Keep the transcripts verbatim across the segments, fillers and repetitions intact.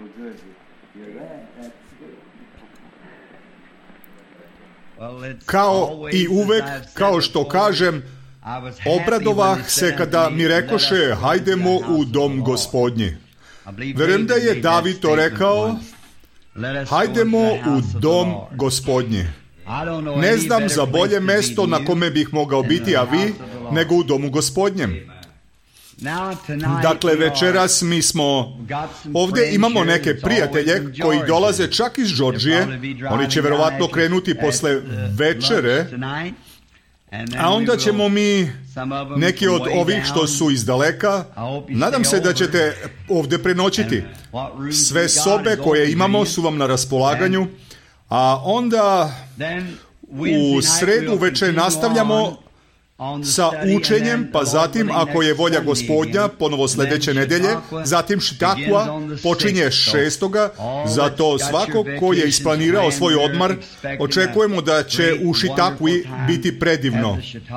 Kao i uvek, kao što kažem, obradovah se kada mi rekoše hajdemo u dom Gospodnji. Verujem da je David to rekao, hajdemo u dom Gospodnji. Ne znam za bolje mesto na kome bih mogao biti, a vi, nego u domu Gospodnjem. Dakle, večeras mi smo, ovdje imamo neke prijatelje koji dolaze čak iz Georgije, oni će verovatno krenuti posle večere, a onda ćemo mi, neki od ovih što su iz daleka, nadam se da ćete ovdje prenoćiti. Sve sobe koje imamo su vam na raspolaganju, a onda u sredu večer nastavljamo sa učenjem, pa zatim, ako je volja Gospodnja, ponovo sljedeće nedelje, zatim Šitakua počinje šestoga, zato svako ko je isplanirao svoj odmor, očekujemo da će u Šitakui biti predivno.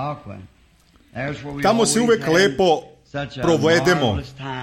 Tamo se uvek lepo provedemo.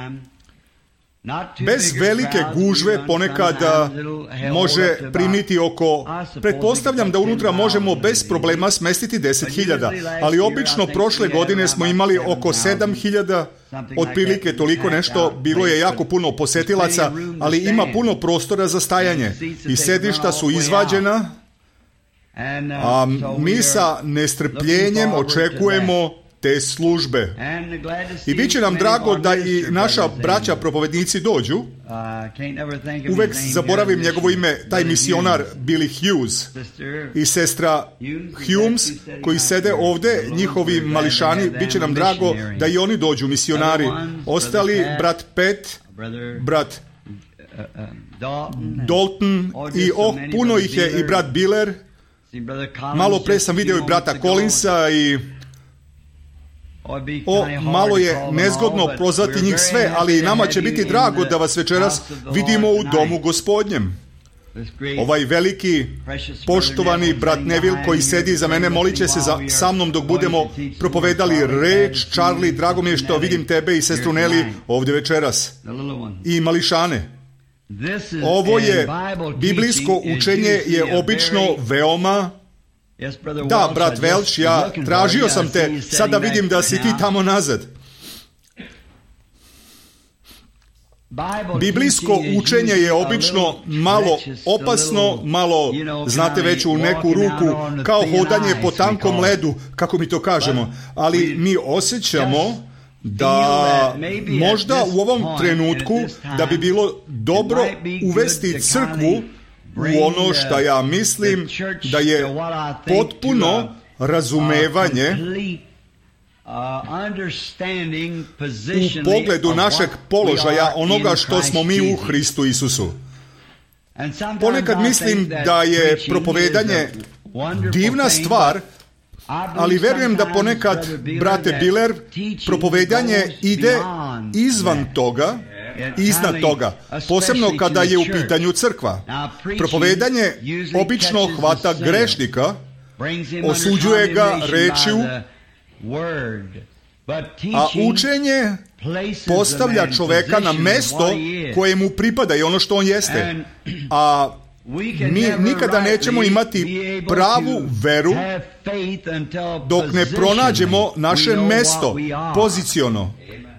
Bez velike gužve ponekad može primiti oko, pretpostavljam da unutra možemo bez problema smestiti deset hiljada, ali obično prošle godine smo imali oko sedam hiljada, otprilike toliko nešto, bilo je jako puno posetilaca, ali ima puno prostora za stajanje i sedišta su izvađena, a mi sa nestrpljenjem očekujemo te službe. I bit će nam drago da i naša braća propovednici dođu. Uvek zaboravim njegovo ime, taj misionar Billy Hughes i sestra Humes koji sede ovdje, njihovi mališani, bit će nam drago da i oni dođu, misionari. Ostali, brat Pet, brat Dalton i oh, puno ih je, i brat Biller. Malo pre sam vidio i brata Collinsa i O, malo je nezgodno prozvati njih sve, ali nama će biti drago da vas večeras vidimo u domu Gospodnjem. Ovaj veliki, poštovani brat Neville koji sedi iza mene, molit će se za, sa mnom dok budemo propovedali reč. Charlie, drago mi je što vidim tebe i sestru Nelly ovdje večeras. I mališane. Ovo je, biblijsko učenje je obično veoma... Da, brat Welch, ja tražio sam te, sada vidim da si ti tamo nazad. Biblijsko učenje je obično malo opasno, malo, znate već, u neku ruku, kao hodanje po tankom ledu, kako mi to kažemo, ali mi osjećamo da možda u ovom trenutku da bi bilo dobro uvesti crkvu u ono što ja mislim da je potpuno razumevanje u pogledu našeg položaja, onoga što smo mi u Hristu Isusu. Ponekad mislim da je propovedanje divna stvar, ali verujem da ponekad, brate Biller, propovedanje ide izvan toga, iznad toga, posebno kada je u pitanju crkva. Propovedanje obično hvata grešnika, osuđuje ga rečju, a učenje postavlja čoveka na mesto koje mu pripada i ono što on jeste. A mi nikada nećemo imati pravu veru dok ne pronađemo naše mesto poziciono.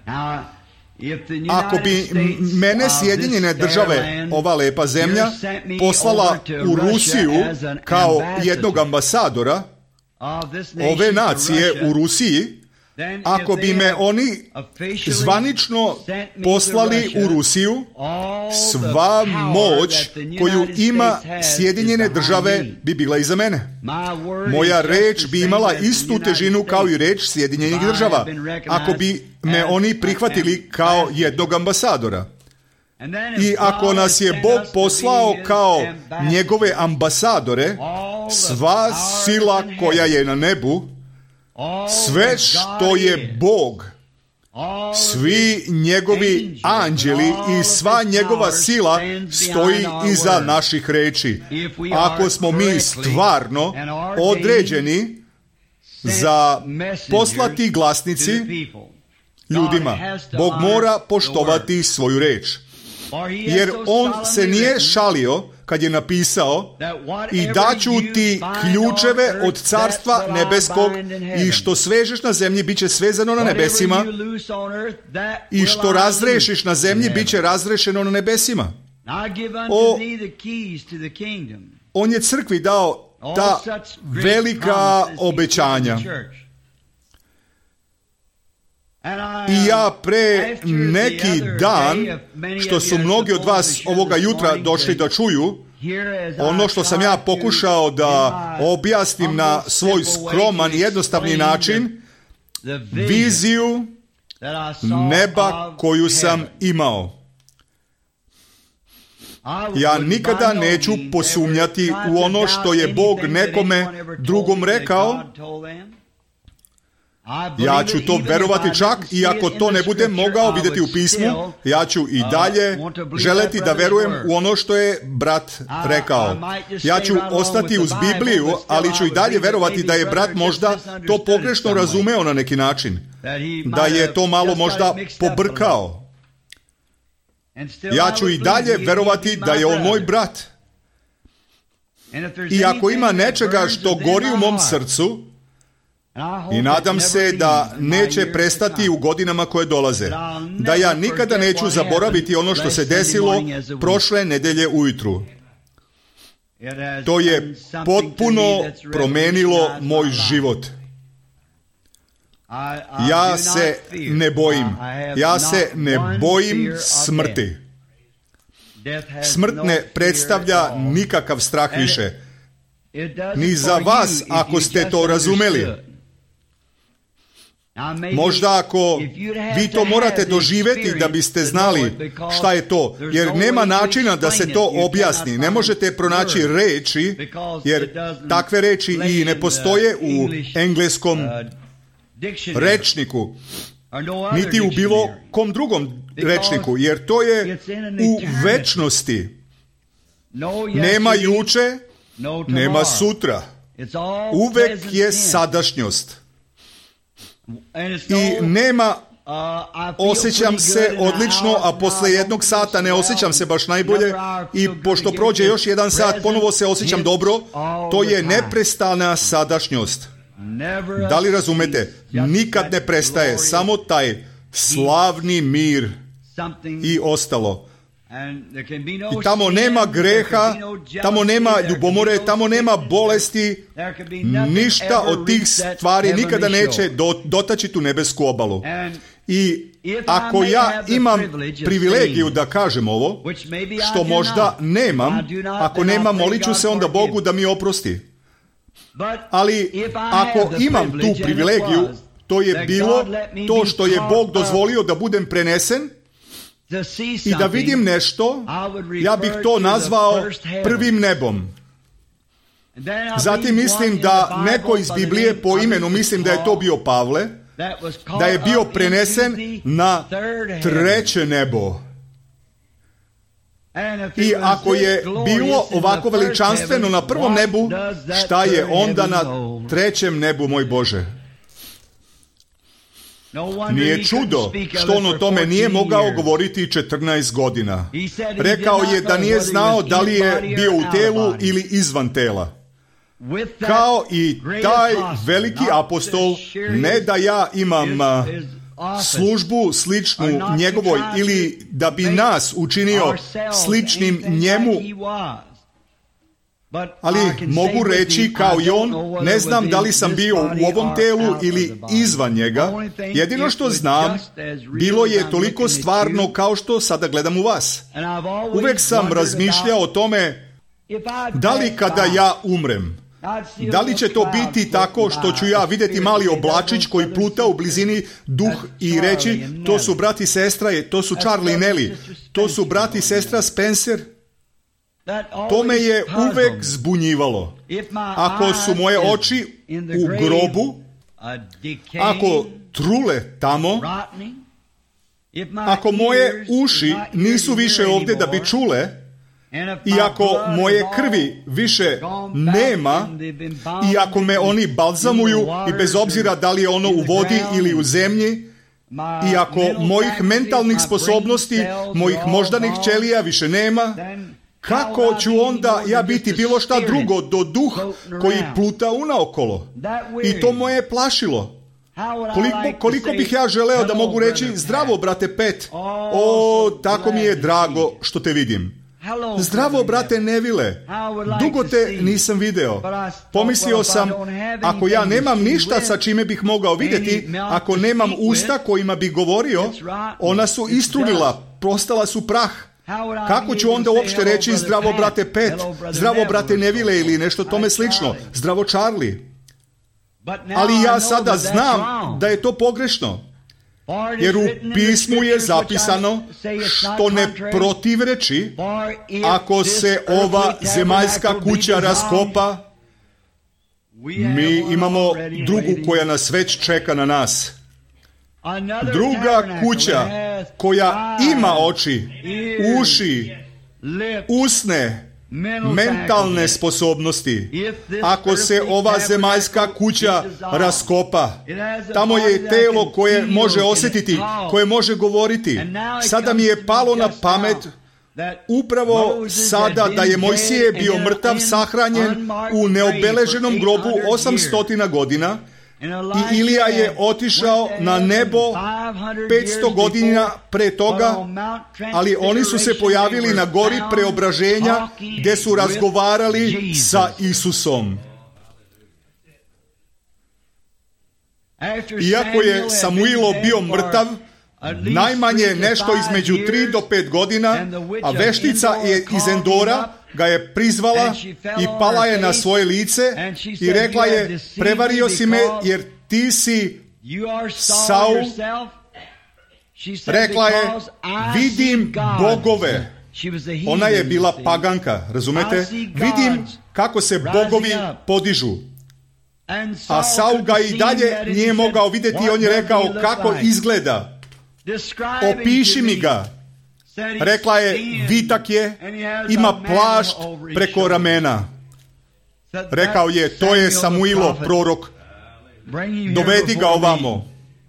Ako bi mene Sjedinjene države, ova lepa zemlja, poslala u Rusiju kao jednog ambasadora ove nacije u Rusiji, ako bi me oni zvanično poslali u Rusiju, sva moć koju ima Sjedinjene države bi bila iza mene. Moja reč bi imala istu težinu kao i reč Sjedinjenih država, ako bi me oni prihvatili kao jednog ambasadora. I ako nas je Bog poslao kao njegove ambasadore, sva sila koja je na nebu, sve što je Bog, svi njegovi anđeli i sva njegova sila stoji iza naših reči. Ako smo mi stvarno određeni za poslati glasnici ljudima, Bog mora poštovati svoju reč. jer on se nije šalio kad je napisao i daću ti ključeve od carstva nebeskog i što svežeš na zemlji bit će svezano na nebesima i što razrešiš na zemlji bit će razrešeno na nebesima. O, on je crkvi dao ta velika obećanja. I ja pre neki dan, što su mnogi od vas ovoga jutra došli da čuju, ono što sam ja pokušao da objasnim na svoj skroman i jednostavni način, viziju neba koju sam imao. Ja nikada neću posumnjati u ono što je Bog nekome drugom rekao. Ja ću to verovati čak i ako to ne budem mogao vidjeti u pismu, ja ću i dalje želeti da verujem u ono što je brat rekao. Ja ću ostati uz Bibliju, ali ću i dalje verovati da je brat možda to pogrešno razumeo na neki način. Da je to malo možda pobrkao. Ja ću i dalje verovati da je on moj brat. I ako ima nečega što gori u mom srcu, i nadam se da neće prestati u godinama koje dolaze, da ja nikada neću zaboraviti ono što se desilo prošle nedelje ujutru. To je potpuno promenilo moj život. Ja se ne bojim. Ja se ne bojim smrti. Smrt ne predstavlja nikakav strah više. Ni za vas, ako ste to razumeli. Možda ako vi to morate doživjeti da biste znali šta je to, jer nema načina da se to objasni. Ne možete pronaći reči, jer takve reči i ne postoje u engleskom rečniku, niti u bilo kom drugom rečniku, jer to je u večnosti. Nema juče, nema sutra. Uvek je sadašnjost. I nema, osjećam se odlično, a posle jednog sata ne osjećam se baš najbolje i pošto prođe još jedan sat, ponovo se osjećam dobro. To je neprestana sadašnjost. Da li razumete? Nikad ne prestaje, samo taj slavni mir i ostalo. I tamo nema greha, tamo nema ljubomore, tamo nema bolesti, ništa od tih stvari nikada neće dotaći tu nebesku obalu. I ako ja imam privilegiju da kažem ovo, što možda nemam, ako nemam, molit ću se onda Bogu da mi oprosti. Ali ako imam tu privilegiju, to je bilo to što je Bog dozvolio da budem prenesen i da vidim nešto, ja bih to nazvao prvim nebom. Zatim mislim da neko iz Biblije po imenu, mislim da je to bio Pavle, da je bio prenesen na treće nebo. I ako je bilo ovako veličanstveno na prvom nebu, šta je onda na trećem nebu, moj Bože? Nije čudo što on o tome nije mogao govoriti četrnaest godina. Rekao je da nije znao da li je bio u telu ili izvan tela. Kao i taj veliki apostol, ne da ja imam službu sličnu njegovoj ili da bi nas učinio sličnim njemu, ali mogu reći kao i on, ne znam da li sam bio u ovom telu ili izvan njega. Jedino što znam, bilo je toliko stvarno kao što sada gledam u vas. Uvek sam razmišljao o tome, da li kada ja umrem, da li će to biti tako što ću ja vidjeti mali oblačić koji pluta u blizini duh i reći, to su brat i sestra, to su Charlie i Nelly, to su brat i sestra Spencer? To me je uvek zbunjivalo. Ako su moje oči u grobu, ako trule tamo, ako moje uši nisu više ovdje da bi čule, i ako moje krvi više nema, i ako me oni balzamuju, i bez obzira da li je ono u vodi ili u zemlji, iako mojih mentalnih sposobnosti, mojih moždanih ćelija više nema, kako ću onda ja biti bilo šta drugo do duh koji pluta unaokolo? I to moje plašilo. Koliko, koliko bih ja želeo da mogu reći, zdravo brate Pet, o, tako mi je drago što te vidim. Zdravo brate Nevile, dugo te nisam video. Pomislio sam, ako ja nemam ništa sa čime bih mogao vidjeti, ako nemam usta kojima bih govorio, ona su istrulila, postala su prah. Kako ću onda uopšte reći zdravo brate Pet, zdravo brate Nevile ili nešto tome slično, zdravo Charlie? Ali ja sada znam da je to pogrešno, jer u pismu je zapisano što ne protivreči, ako se ova zemaljska kuća raskopa, mi imamo drugu koja nas već čeka na nas. Druga kuća koja ima oči, uši, usne, mentalne sposobnosti. Ako se ova zemaljska kuća raskopa, tamo je telo koje može osjetiti, koje može govoriti. Sada mi je palo na pamet upravo sada da je Mojsije bio mrtav, sahranjen u neobeleženom grobu osamsto godina i Ilija je otišao na nebo petsto godina pre toga, ali oni su se pojavili na gori preobraženja gdje su razgovarali sa Isusom. Iako je Samuilo bio mrtav, najmanje nešto između tri do pet godina, a veštica je iz Endora ga je prizvala i pala je na svoje lice i rekla je, prevario si me jer ti si Saul. Rekla je, vidim bogove. Ona je bila paganka, razumete? Vidim kako se bogovi podižu. A Saul ga i dalje nije mogao vidjeti i on je rekao, kako izgleda? Opiši mi ga. Rekla je, vitak je, ima plašt preko ramena. Rekao je, to je Samuilo, prorok. Dovedi ga ovamo.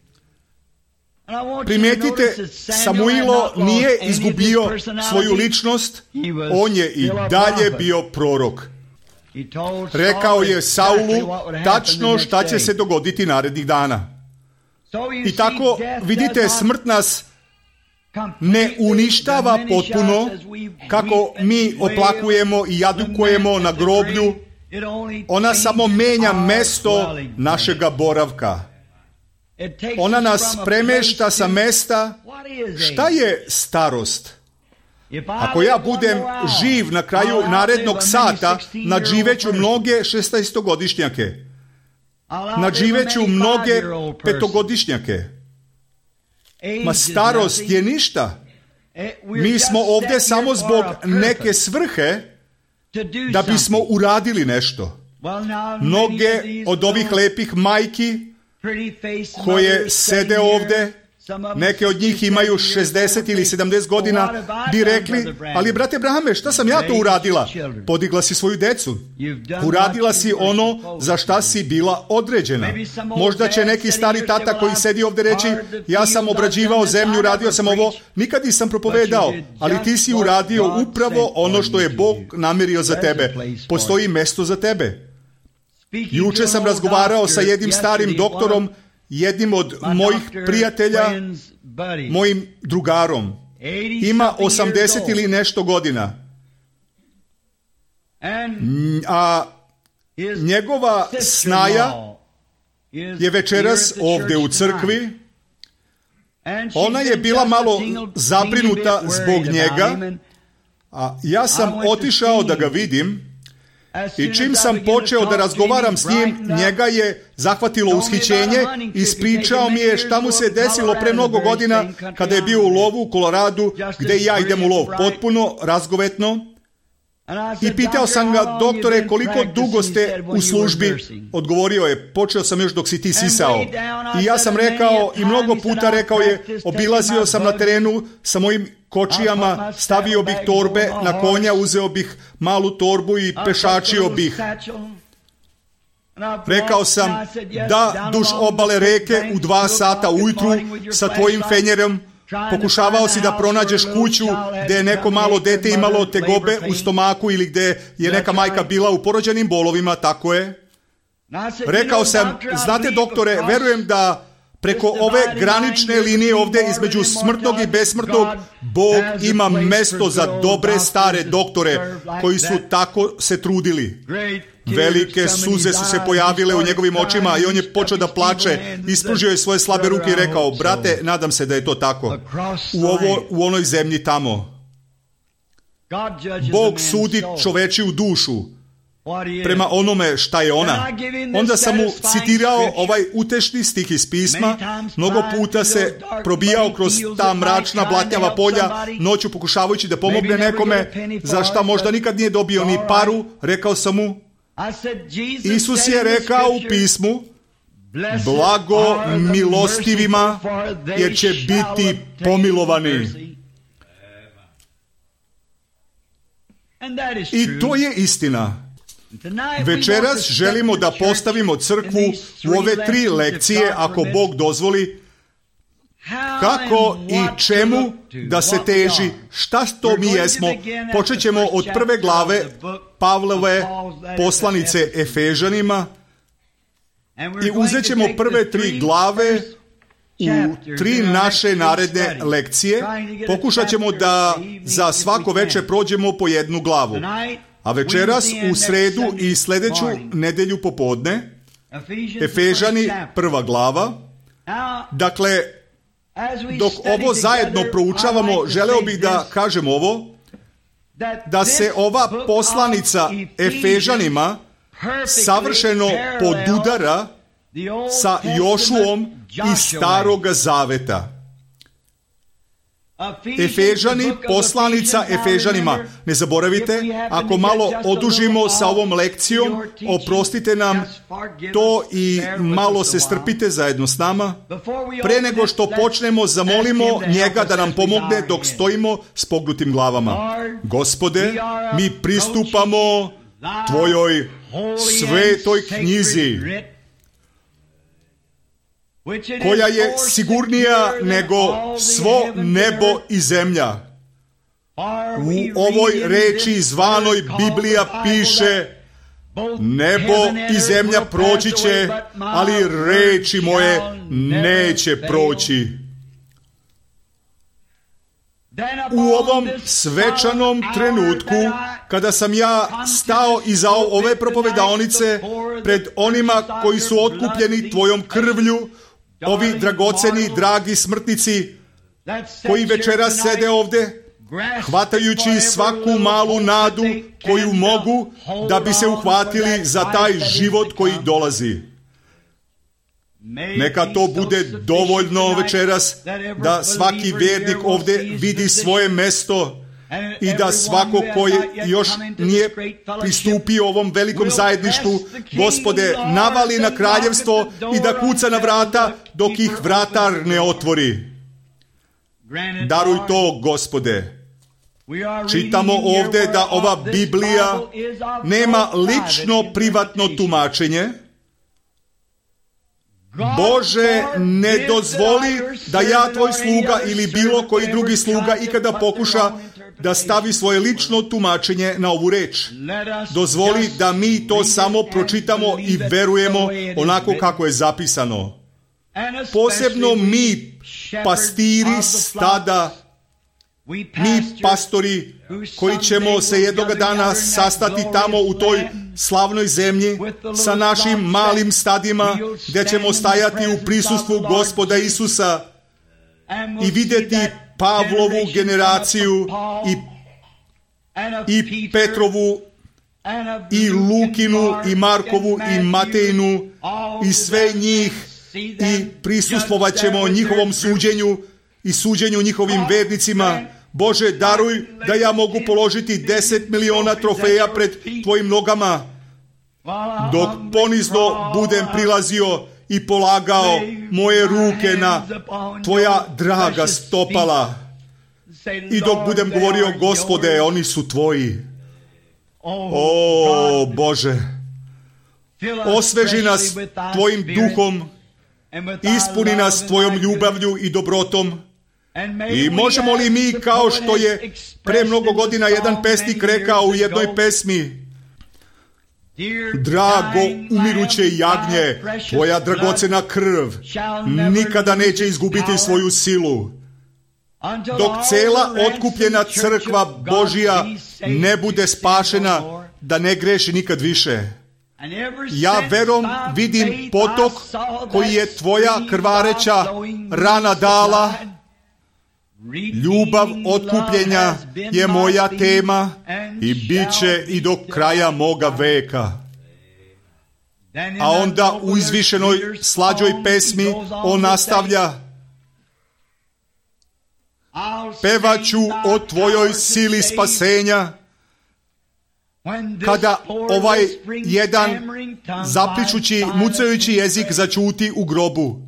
Primijetite, Samuilo nije izgubio svoju ličnost, on je i dalje bio prorok. Rekao je Saulu tačno šta će se dogoditi narednih dana. I tako, vidite, smrt nas ne uništava potpuno kako mi oplakujemo i jadukujemo na groblju. Ona samo menja mesto našega boravka. Ona nas premešta sa mesta. Šta je starost? Ako ja budem živ na kraju narednog sata, nadživeću mnoge šesnaestogodišnjake. Nadživeću mnoge petogodišnjake. Ma starost je ništa. Mi smo ovdje samo zbog neke svrhe da bismo uradili nešto. Mnoge od ovih lepih majki koje sede ovdje, neke od njih imaju šezdeset ili sedamdeset godina, bi rekli, ali brate Brahame, šta sam ja to uradila? Podigla si svoju decu. Uradila si ono za šta si bila određena. Možda će neki stari tata koji sedi ovdje reći, ja sam obrađivao zemlju, radio sam ovo, nikad nisam propovedao, ali ti si uradio upravo ono što je Bog namerio za tebe. Postoji mesto za tebe. Juče sam razgovarao sa jednim starim doktorom, jednim od mojih prijatelja, mojim drugarom. Ima osamdeset ili nešto godina. A njegova snaja je večeras ovdje u crkvi. Ona je bila malo zabrinuta zbog njega, a ja sam otišao da ga vidim. I čim sam počeo da razgovaram s njim, njega je zahvatilo ushićenje i ispričao mi je šta mu se desilo pre mnogo godina kada je bio u lovu u Koloradu, gdje i ja idem u lov, potpuno razgovetno. I pitao sam ga, doktore, koliko dugo ste u službi? Odgovorio je, počeo sam još dok si ti sisao. I ja sam rekao, i mnogo puta rekao je, obilazio sam na terenu sa mojim kočijama, stavio bih torbe na konja, uzeo bih malu torbu i pešačio bih. Rekao sam da duž obale reke u dva sata ujutru sa tvojim fenjerom pokušavao si da pronađeš kuću gdje je neko malo dete imalo tegobe u stomaku ili gdje je neka majka bila u porođajnim bolovima, tako je. Rekao sam, znate doktore, verujem da preko ove granične linije ovdje između smrtnog i besmrtnog Bog ima mesto za dobre stare doktore koji su tako se trudili. Velike suze su se pojavile u njegovim očima i on je počeo da plače, ispružio je svoje slabe ruke i rekao, brate, nadam se da je to tako. U, ovo, u onoj zemlji tamo. Bog sudi čovečiju dušu prema onome šta je ona. Onda sam mu citirao ovaj utešni stih iz pisma, mnogo puta se probijao kroz ta mračna blatnjava polja, noću pokušavajući da pomogne nekome, za šta možda nikad nije dobio ni paru. Rekao sam mu, Isus je rekao u pismu, blago milostivima, jer će biti pomilovani. I to je istina. Večeras želimo da postavimo crkvu u ove tri lekcije, ako Bog dozvoli, kako i čemu da se teži, šta to mi jesmo. Počet ćemo od prve glave Pavlove poslanice Efežanima i uzet ćemo prve tri glave u tri naše naredne lekcije. Pokušat ćemo da za svako večer prođemo po jednu glavu. A večeras u sredu i sljedeću nedelju popodne Efežani prva glava. Dakle, dok ovo zajedno proučavamo, želeo bih da kažem ovo, da se ova poslanica Efežanima savršeno podudara sa Jošuom iz Staroga Zaveta. Efežani, poslanica Efežanima. Ne zaboravite, ako malo odužimo sa ovom lekcijom, oprostite nam to i malo se strpite zajedno s nama. Pre nego što počnemo, zamolimo njega da nam pomogne dok stojimo s pognutim glavama. Gospode, mi pristupamo tvojoj svetoj knjizi, koja je sigurnija nego svo nebo i zemlja. U ovoj reči zvanoj Biblija piše, nebo i zemlja proći će, ali reči moje neće proći. U ovom svečanom trenutku, kada sam ja stao iza ove propovedaonice pred onima koji su otkupljeni tvojom krvlju, ovi dragoceni, dragi smrtnici koji večeras sede ovdje, hvatajući svaku malu nadu koju mogu da bi se uhvatili za taj život koji dolazi. Neka to bude dovoljno večeras da svaki vjernik ovdje vidi svoje mesto i da svako koji još nije pristupio ovom velikom zajedništvu, Gospode, navali na kraljevstvo i da kuca na vrata dok ih vratar ne otvori. Daruj to, Gospode. Čitamo ovdje da ova Biblija nema lično privatno tumačenje. Bože, ne dozvoli da ja, tvoj sluga ili bilo koji drugi sluga ikada pokuša da stavi svoje lično tumačenje na ovu reč. Dozvoli da mi to samo pročitamo i verujemo onako kako je zapisano. Posebno mi, pastiri stada, mi pastori koji ćemo se jednoga dana sastati tamo u toj slavnoj zemlji sa našim malim stadima, gdje ćemo stajati u prisustvu Gospoda Isusa i vidjeti Pavlovu generaciju i, i Petrovu i Lukinu i Markovu i Matejinu i sve njih i prisustvovat ćemo njihovom suđenju i suđenju njihovim vernicima. Bože, daruj da ja mogu položiti deset miliona trofeja pred tvojim nogama, dok ponizno budem prilazio i polagao moje ruke na tvoja draga stopala i dok budem govorio, Gospode, oni su tvoji. O Bože, osveži nas tvojim duhom, ispuni nas tvojom ljubavlju i dobrotom. I možemo li mi, kao što je pre mnogo godina jedan pesnik rekao u jednoj pesmi, drago umiruće jagnje, tvoja dragocena krv nikada neće izgubiti svoju silu, dok cela otkupljena crkva Božija ne bude spašena, da ne greši nikad više. Ja verom vidim potok koji je tvoja krvareća rana dala. Ljubav otkupljenja je moja tema i bit će i do kraja moga veka. A onda u izvišenoj slađoj pesmi on nastavlja: pevaću o tvojoj sili spasenja, kada ovaj jedan zapličući, mucajući jezik začuti u grobu.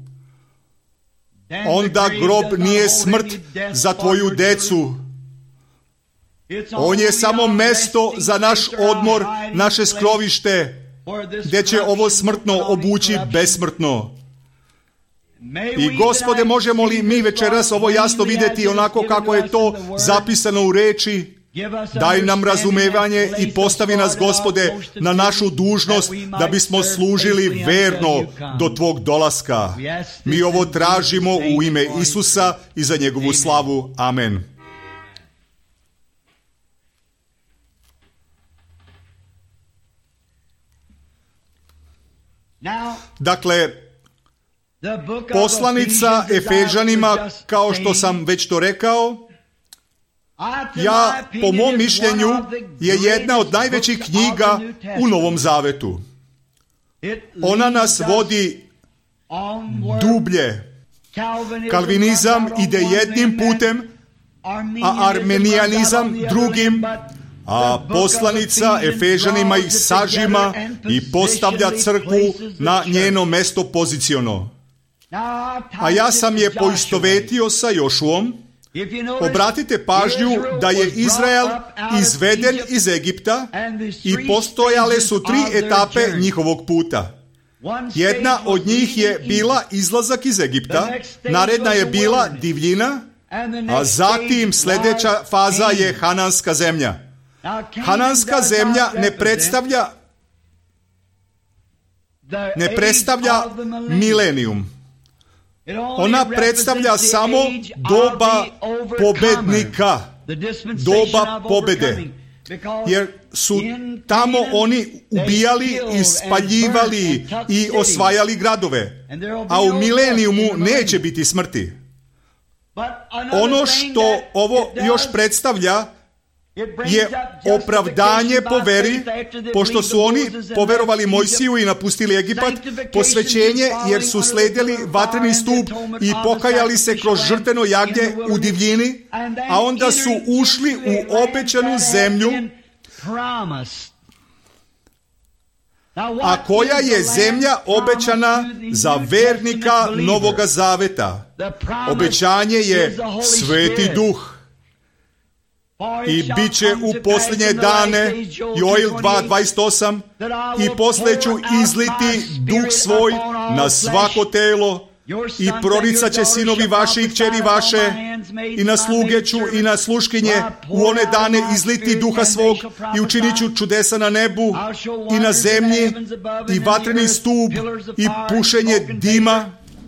Onda grob nije smrt za tvoju decu. On je samo mesto za naš odmor, naše skrovište, gdje će ovo smrtno obući besmrtno. I Gospode, možemo li mi večeras ovo jasno vidjeti onako kako je to zapisano u reči? Daj nam razumevanje i postavi nas, Gospode, na našu dužnost da bismo služili verno do tvog dolaska. Mi ovo tražimo u ime Isusa i za njegovu slavu. Amen. Dakle, poslanica Efežanima, kao što sam već to rekao, ja, po mom mišljenju, je jedna od najvećih knjiga u Novom Zavetu. Ona nas vodi dublje. Kalvinizam ide jednim putem, a armenijanizam drugim, a poslanica Efežanima ih sažima i postavlja crkvu na njeno mesto poziciono. A ja sam je poistovetio sa Jošuom. Obratite pažnju da je Izrael izveden iz Egipta i postojale su tri etape njihovog puta. Jedna od njih je bila izlazak iz Egipta, naredna je bila divljina, a zatim sljedeća faza je Hananska zemlja. Hananska zemlja ne predstavlja ne predstavlja milenijum. Ona predstavlja samo doba pobednika, doba pobede, jer su tamo oni ubijali i spaljivali i osvajali gradove, a u milenijumu neće biti smrti. Ono što ovo još predstavlja je opravdanje po veri, pošto su oni poverovali Mojsiju i napustili Egipat, posvećenje jer su sledili vatreni stup i pokajali se kroz žrtveno jagnje u divljini, a onda su ušli u obećanu zemlju, a koja je zemlja obećana za vernika Novoga Zaveta. Obećanje je Sveti Duh. I bit će u posljednje dane, Joel dva dvadeset osam, i poslije ću izliti duh svoj na svako telo i proricat će sinovi vaši i kćeri vaše i na sluge ću i na sluškinje u one dane izliti duha svog i učinit ću čudesa na nebu i na zemlji i vatreni stup i pušenje dima.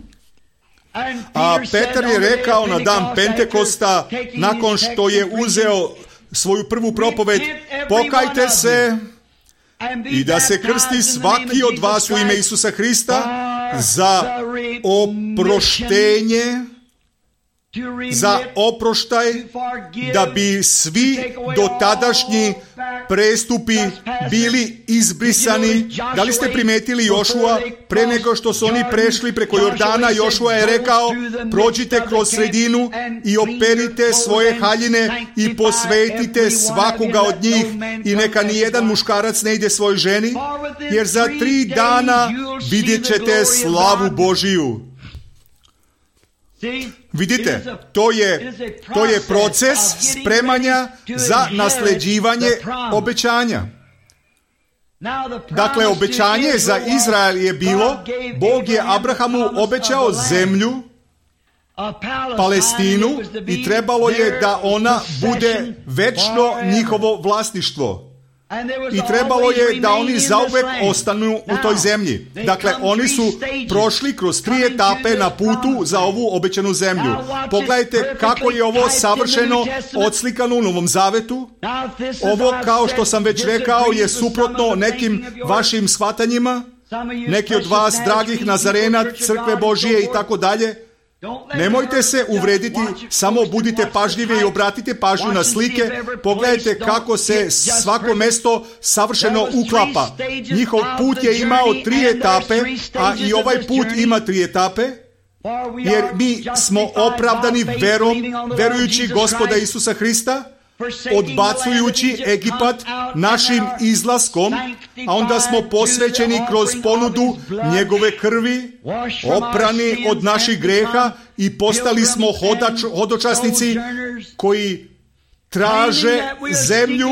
A Petar je rekao na dan Pentekosta, nakon što je uzeo svoju prvu propoved, pokajte se i da se krsti svaki od vas u ime Isusa Hrista za oproštenje, za oproštaj, da bi svi dotadašnji prestupi bili izbrisani. Da li ste primetili Jošua, pre nego što su oni prešli preko Jordana, Jošua je rekao, prođite kroz sredinu i operite svoje haljine i posvetite svakoga od njih i neka nijedan muškarac ne ide svojoj ženi, jer za tri dana vidjet ćete slavu Božiju. Vidite, to je, to je proces spremanja za nasljeđivanje obećanja. Dakle, obećanje za Izrael je bilo, Bog je Abrahamu obećao zemlju, Palestinu, i trebalo je da ona bude večno njihovo vlasništvo. I trebalo je da oni zauvek ostanu u toj zemlji. Dakle, oni su prošli kroz tri etape na putu za ovu obećanu zemlju. Pogledajte kako je ovo savršeno odslikano u Novom Zavetu. Ovo, kao što sam već rekao, je suprotno nekim vašim shvatanjima. Neki od vas, dragih Nazarena, crkve Božije i tako dalje. Nemojte se uvrediti, samo budite pažljivi i obratite pažnju na slike. Pogledajte kako se svako mesto savršeno uklapa. Njihov put je imao tri etape, a i ovaj put ima tri etape, jer mi smo opravdani verom, verujući Gospoda Isusa Hrista, odbacujući Egipat našim izlaskom, a onda smo posvećeni kroz ponudu njegove krvi, oprani od naših greha i postali smo hodač, hodočasnici koji traže zemlju,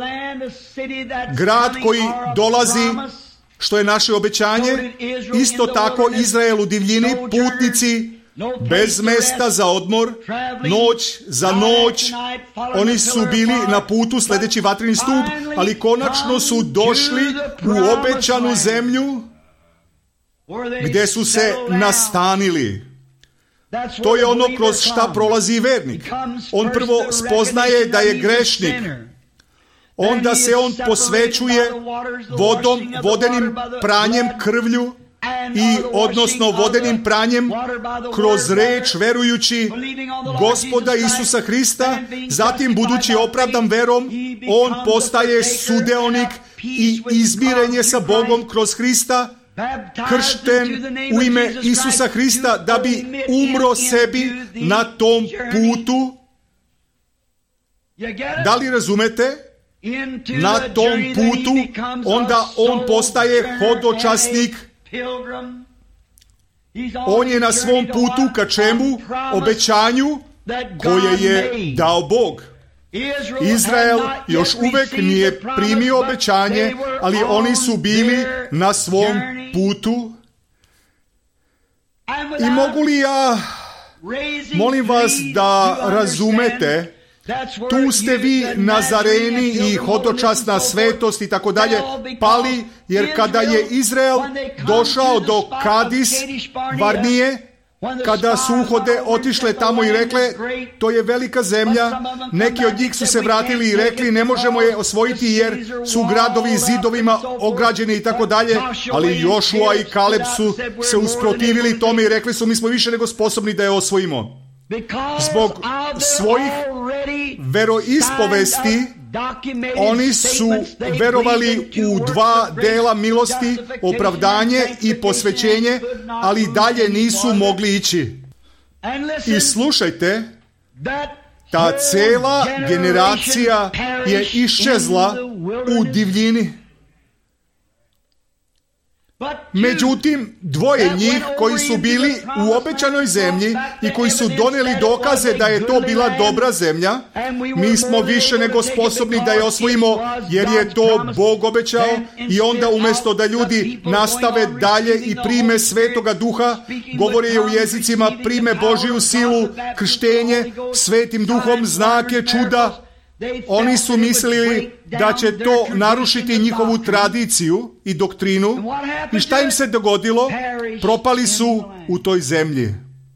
grad koji dolazi, što je naše obećanje. Isto tako Izrael u divljini, putnici, bez mesta za odmor, noć za noć. Oni su bili na putu sledeći vatreni stup, ali konačno su došli u obećanu zemlju gde su se nastanili. To je ono kroz šta prolazi vernik. On prvo spoznaje da je grešnik. Onda se on posvećuje vodom, vodenim pranjem, krvlju, i odnosno vodenim pranjem kroz reč, verujući Gospoda Isusa Hrista. Zatim, budući opravdan verom, on postaje sudeonik i izmirenje sa Bogom kroz Hrista, kršten u ime Isusa Hrista da bi umro sebi na tom putu. Da li razumete? Na tom putu onda on postaje hodočasnik. On je na svom putu ka čemu? Obećanju koje je dao Bog. Izrael još uvek nije primio obećanje, ali oni su bili na svom putu. I mogu li ja, molim vas da razumete, tu ste vi Nazareni i hodočasna svetost i tako dalje pali, jer kada je Izrael došao do Kadis Barnije, kada su uhode otišle tamo i rekle, to je velika zemlja, neki od njih su se vratili i rekli, ne možemo je osvojiti jer su gradovi zidovima ograđeni i tako dalje, ali Jošua i Kaleb su se usprotivili tome i rekli su, mi smo više nego sposobni da je osvojimo. Zbog svojih veroispovesti oni su verovali u dva dela milosti, opravdanje i posvećenje, ali dalje nisu mogli ići. I slušajte, ta cela generacija je iščezla u divljini. Međutim, dvoje njih koji su bili u obećanoj zemlji i koji su doneli dokaze da je to bila dobra zemlja, mi smo više nego sposobni da je osvojimo jer je to Bog obećao. I onda umjesto da ljudi nastave dalje i prime Svetoga Duha, govore u jezicima, prime Božiju silu, krštenje, Svetim Duhom, znake, čuda, oni su mislili da će to narušiti njihovu tradiciju i doktrinu. I šta im se dogodilo? Propali su u toj zemlji.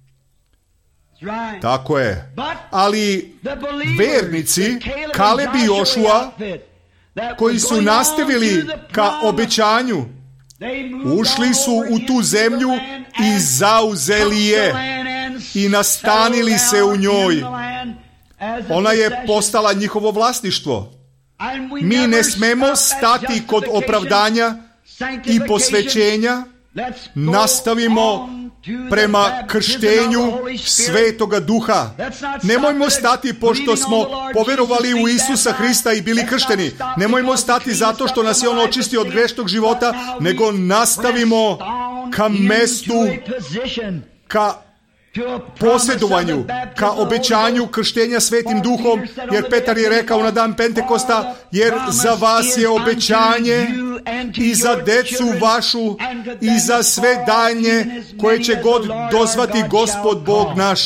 Tako je. Ali vernici, Kaleb i Jošua, koji su nastavili ka obećanju, ušli su u tu zemlju i zauzeli je i nastanili se u njoj. Ona je postala njihovo vlasništvo. Mi ne smemo stati kod opravdanja i posvećenja. Nastavimo prema krštenju Svetoga Duha. Nemojmo stati pošto smo poverovali u Isusa Hrista i bili kršteni. Nemojmo stati zato što nas je On očistio od grešnog života, nego nastavimo ka mestu, ka posjedovanju, ka obećanju krštenja Svetim Duhom, jer Petar je rekao na dan Pentekosta, jer za vas je obećanje i za decu vašu i za sve daljnje koje će god dozvati Gospod Bog naš.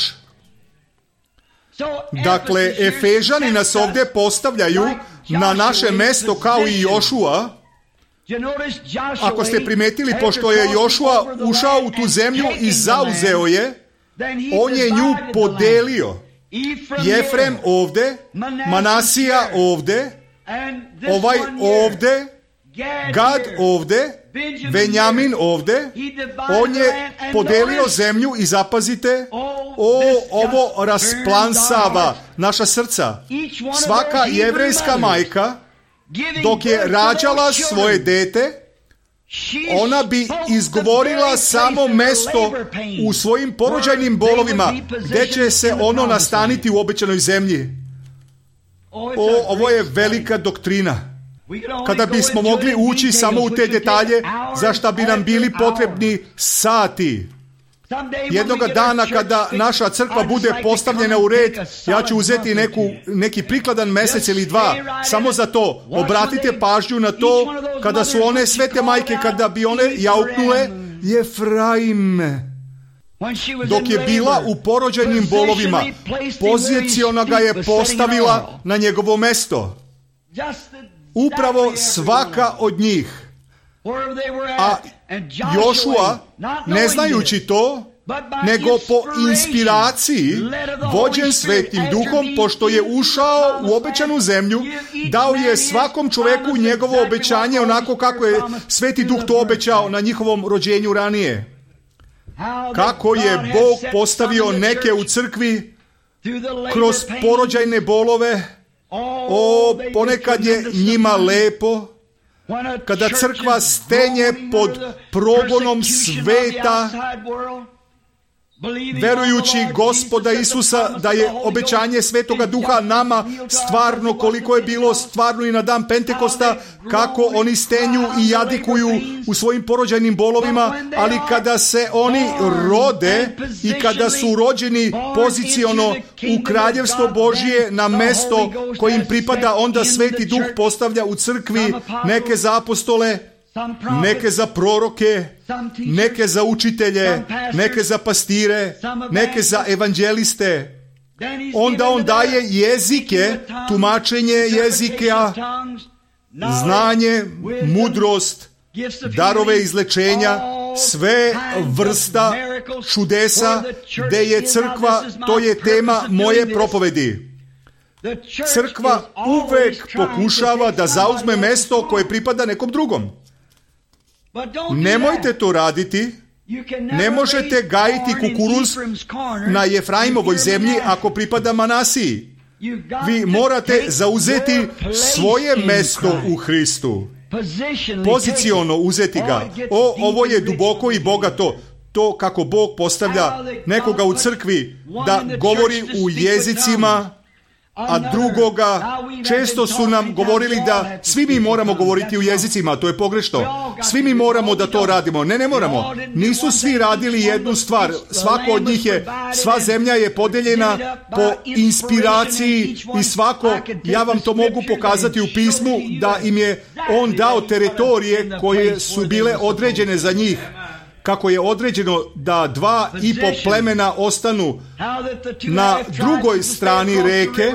Dakle, Efežani nas ovdje postavljaju na naše mesto kao i Jošua. Ako ste primetili, pošto je Jošua ušao u tu zemlju i zauzeo je, on je nju podelio. Jefrem ovdje, Manasija ovdje, ovaj ovdje, Gad ovdje, Benjamin ovdje. On je podelio zemlju i zapazite, o, ovo rasplansava naša srca. Svaka jevrejska majka, dok je rađala svoje dete, ona bi izgovorila samo mesto u svojim porođajnim bolovima gdje će se ono nastaniti u obećanoj zemlji. O, ovo je velika doktrina. Kada bismo mogli ući samo u te detalje, za šta bi nam bili potrebni sati. Jednoga dana kada naša crkva bude postavljena u red, ja ću uzeti neku, neki prikladan mjesec ili dva, samo za to. Obratite pažnju na to, kada su one svete majke, kada bi one jauknule, Jefraim. Dok je bila u porođajnim bolovima, poziciono ga je postavila na njegovo mesto. Upravo svaka od njih. A Jošua, ne znajući to, nego po inspiraciji, vođen Svetim Duhom, pošto je ušao u obećanu zemlju, dao je svakom čovjeku njegovo obećanje onako kako je Sveti Duh to obećao na njihovom rođenju ranije. Kako je Bog postavio neke u crkvi kroz porođajne bolove. O, ponekad je njima lepo kada crkva stenje pod progonom sveta, verujući Gospoda Isusa da je obećanje Svetoga Duha nama stvarno, koliko je bilo stvarno i na dan Pentekosta, kako oni stenju i jadikuju u svojim porođajnim bolovima, ali kada se oni rode i kada su rođeni poziciono u kraljevstvo Božije na mesto kojim pripada, onda Sveti Duh postavlja u crkvi neke za apostole, neke za proroke, neke za učitelje, neke za pastire, neke za evanđeliste. Onda on daje jezike, tumačenje jezika, znanje, mudrost, darove izlečenja, sve vrsta čudesa, gdje je crkva, to je tema moje propovedi. Crkva uvek pokušava da zauzme mesto koje pripada nekom drugom. Nemojte to raditi. Ne možete gajiti kukuruz na Jefraimovoj zemlji ako pripada Manasiji. Vi morate zauzeti svoje mesto u Hristu. Poziciono uzeti ga. O, ovo je duboko i bogato. To kako Bog postavlja nekoga u crkvi da govori u jezicima, a drugoga, često su nam govorili da svi mi moramo govoriti u jezicima, to je pogrešno. Svi mi moramo da to radimo. Ne, ne moramo. Nisu svi radili jednu stvar. Svako od njih je, sva zemlja je podeljena po inspiraciji i svako, ja vam to mogu pokazati u pismu, da im je on dao teritorije koje su bile određene za njih. Kako je određeno da dva i po plemena ostanu na drugoj strani reke,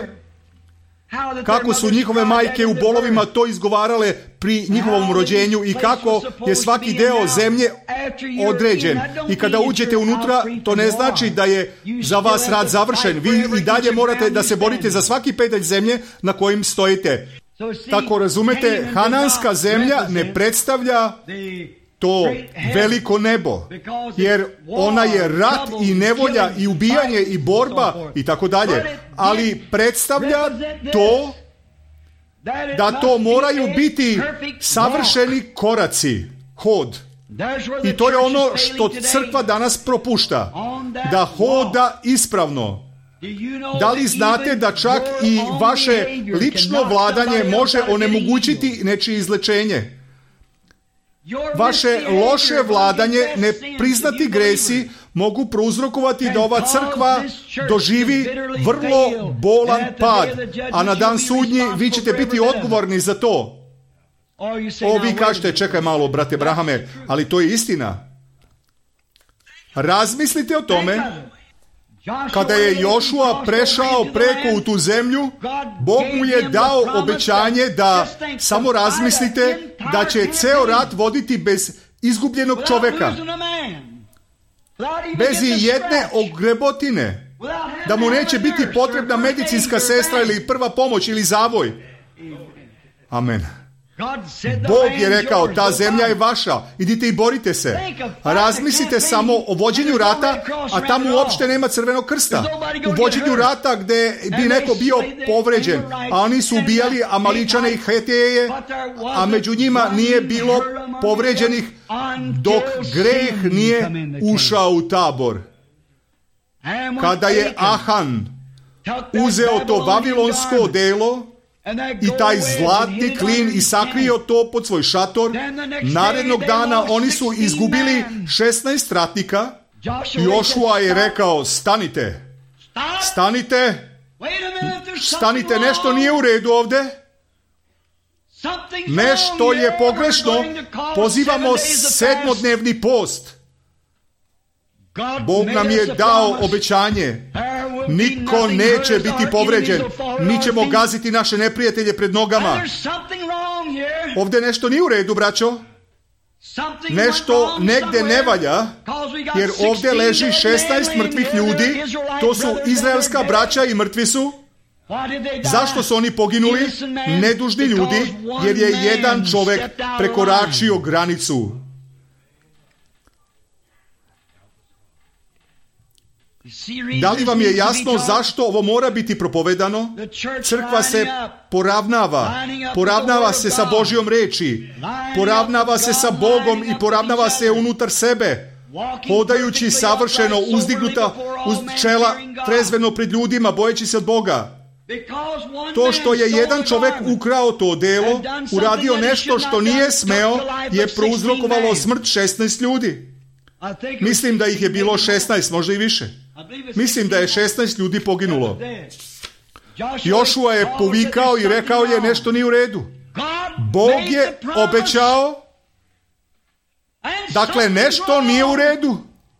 kako su njihove majke u bolovima to izgovarale pri njihovom rođenju i kako je svaki deo zemlje određen. I kada uđete unutra, to ne znači da je za vas rad završen. Vi i dalje morate da se borite za svaki pedalj zemlje na kojim stojite. Tako razumete, Hananska zemlja ne predstavlja to veliko nebo, jer ona je rat i nevolja i ubijanje i borba i tako dalje, ali predstavlja to da to moraju biti savršeni koraci, hod. I to je ono što crkva danas propušta, da hoda ispravno. Da li znate da čak i vaše lično vladanje može onemogućiti nečije izlečenje? Vaše loše vladanje, nepriznati gresi mogu prouzrokovati da ova crkva doživi vrlo bolan pad, a na dan sudnji vi ćete biti odgovorni za to. O, vi kažete, čekaj malo, brate Brahame, ali to je istina. Razmislite o tome. Kada je Jošua prešao preko u tu zemlju, Bog mu je dao obećanje da, samo razmislite, da će ceo rat voditi bez izgubljenog čoveka. Bez i jedne ogrebotine. Da mu neće biti potrebna medicinska sestra ili prva pomoć ili zavoj. Amen. Bog je rekao, ta zemlja je vaša, idite i borite se. Razmislite samo o vođenju rata, a tamo uopšte nema crvenog krsta. U vođenju rata gde bi neko bio povređen, a oni su ubijali Amaličane i Heteje, a među njima nije bilo povređenih dok greh nije ušao u tabor. Kada je Ahan uzeo to vavilonsko odelo i taj zlatni klin i sakrio to pod svoj šator, narednog dana oni su izgubili šesnaest ratnika. Jošua je rekao, stanite, stanite, stanite, nešto nije u redu ovde, nešto je pogrešno, pozivamo sedmodnevni post. Bog nam je dao obećanje. Niko neće biti povređen. Mi ćemo gaziti naše neprijatelje pred nogama. Ovdje nešto nije u redu, braćo. Nešto negde ne valja, jer ovdje leži šesnaest mrtvih ljudi. To su izraelska braća i mrtvi su. Zašto su oni poginuli? Nedužni ljudi, jer je jedan čovjek prekoračio granicu. Da li vam je jasno zašto ovo mora biti propovedano? Crkva se poravnava. Poravnava se sa Božjom reči. Poravnava se sa Bogom i poravnava se unutar sebe. Hodajući savršeno uzdignuta uz čela, trezveno pred ljudima, bojeći se od Boga. To što je jedan čovjek ukrao to odelo, uradio nešto što nije smeo, je prouzrokovalo smrt šesnaest ljudi. Mislim da ih je bilo šesnaest, možda i više. Mislim da je šesnaest ljudi poginulo. Jošua je povikao i rekao je, nešto nije u redu. Bog je obećao, dakle nešto nije u redu.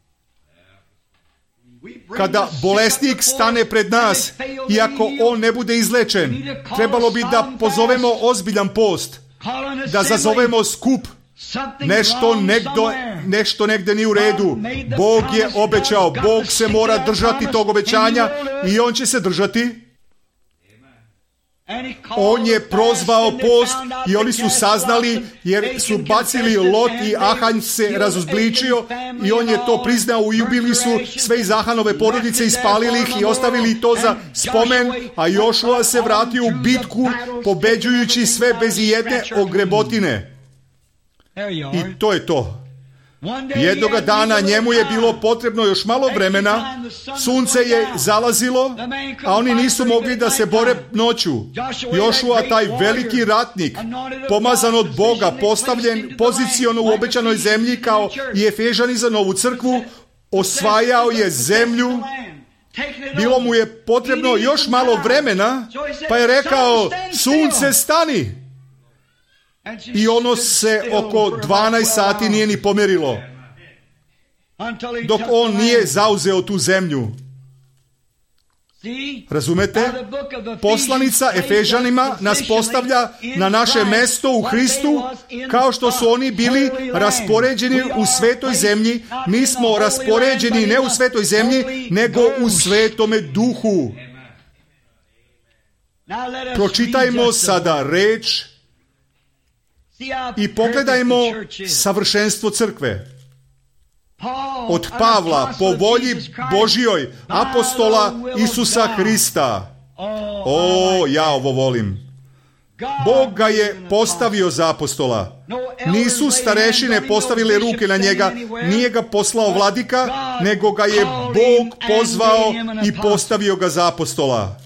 Kada bolesnik stane pred nas, iako on ne bude izlečen, trebalo bi da pozovemo ozbiljan post, da zazovemo skup. Nešto negdo, nešto negde nije u redu. Bog je obećao, Bog se mora držati tog obećanja i on će se držati. On je prozvao post i oni su saznali, jer su bacili Lot i Ahan se razuzbličio i on je to priznao i ubili su sve iz Ahanove porodice i spalili ih i ostavili to za spomen, a Jošua se vratio u bitku pobeđujući sve bez jedne ogrebotine. I to je to. Jednoga dana njemu je bilo potrebno još malo vremena, sunce je zalazilo, a oni nisu mogli da se bore noću. Jošua, taj veliki ratnik, pomazan od Boga, postavljen poziciono u obećanoj zemlji kao i Efežani za novu crkvu, osvajao je zemlju. Bilo mu je potrebno još malo vremena, pa je rekao, sunce stani. I ono se oko dvanaest sati nije ni pomjerilo, dok on nije zauzeo tu zemlju. Razumete? Poslanica Efežanima nas postavlja na naše mesto u Hristu, kao što su oni bili raspoređeni u svetoj zemlji. Mi smo raspoređeni ne u svetoj zemlji, nego u svetome duhu. Pročitajmo sada reč i pogledajmo savršenstvo crkve. Od Pavla, po volji Božjoj, apostola Isusa Hrista. O, ja ovo volim. Bog ga je postavio za apostola. Nisu starešine postavile ruke na njega, nije ga poslao vladika, nego ga je Bog pozvao i postavio ga za apostola.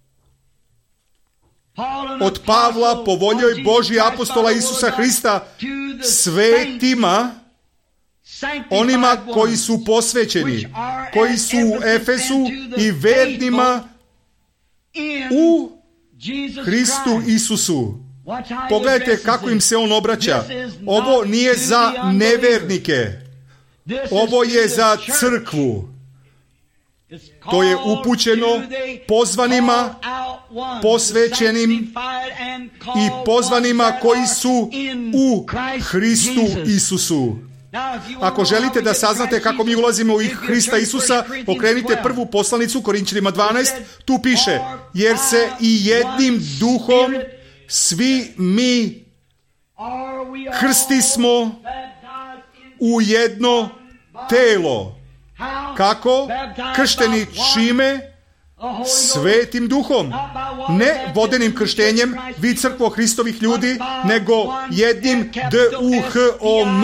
Od Pavla, po voljoj Božji apostola Isusa Hrista, svetima, onima koji su posvećeni, koji su u Efesu i vernima u Hristu Isusu. Pogledajte kako im se on obraća. Ovo nije za nevernike. Ovo je za crkvu. To je upućeno pozvanima, posvećenim i pozvanima koji su u Hristu Isusu. Ako želite da saznate kako mi ulazimo u Hrista Isusa, okrenite prvu poslanicu Korinćanima dvanaest, tu piše: jer se i jednim duhom svi mi krstismo u jedno telo. Kako? Kršteni čime? Svetim duhom. Ne vodenim krštenjem, vi crkvo Hristovih ljudi, nego jednim D-U-H-O-M,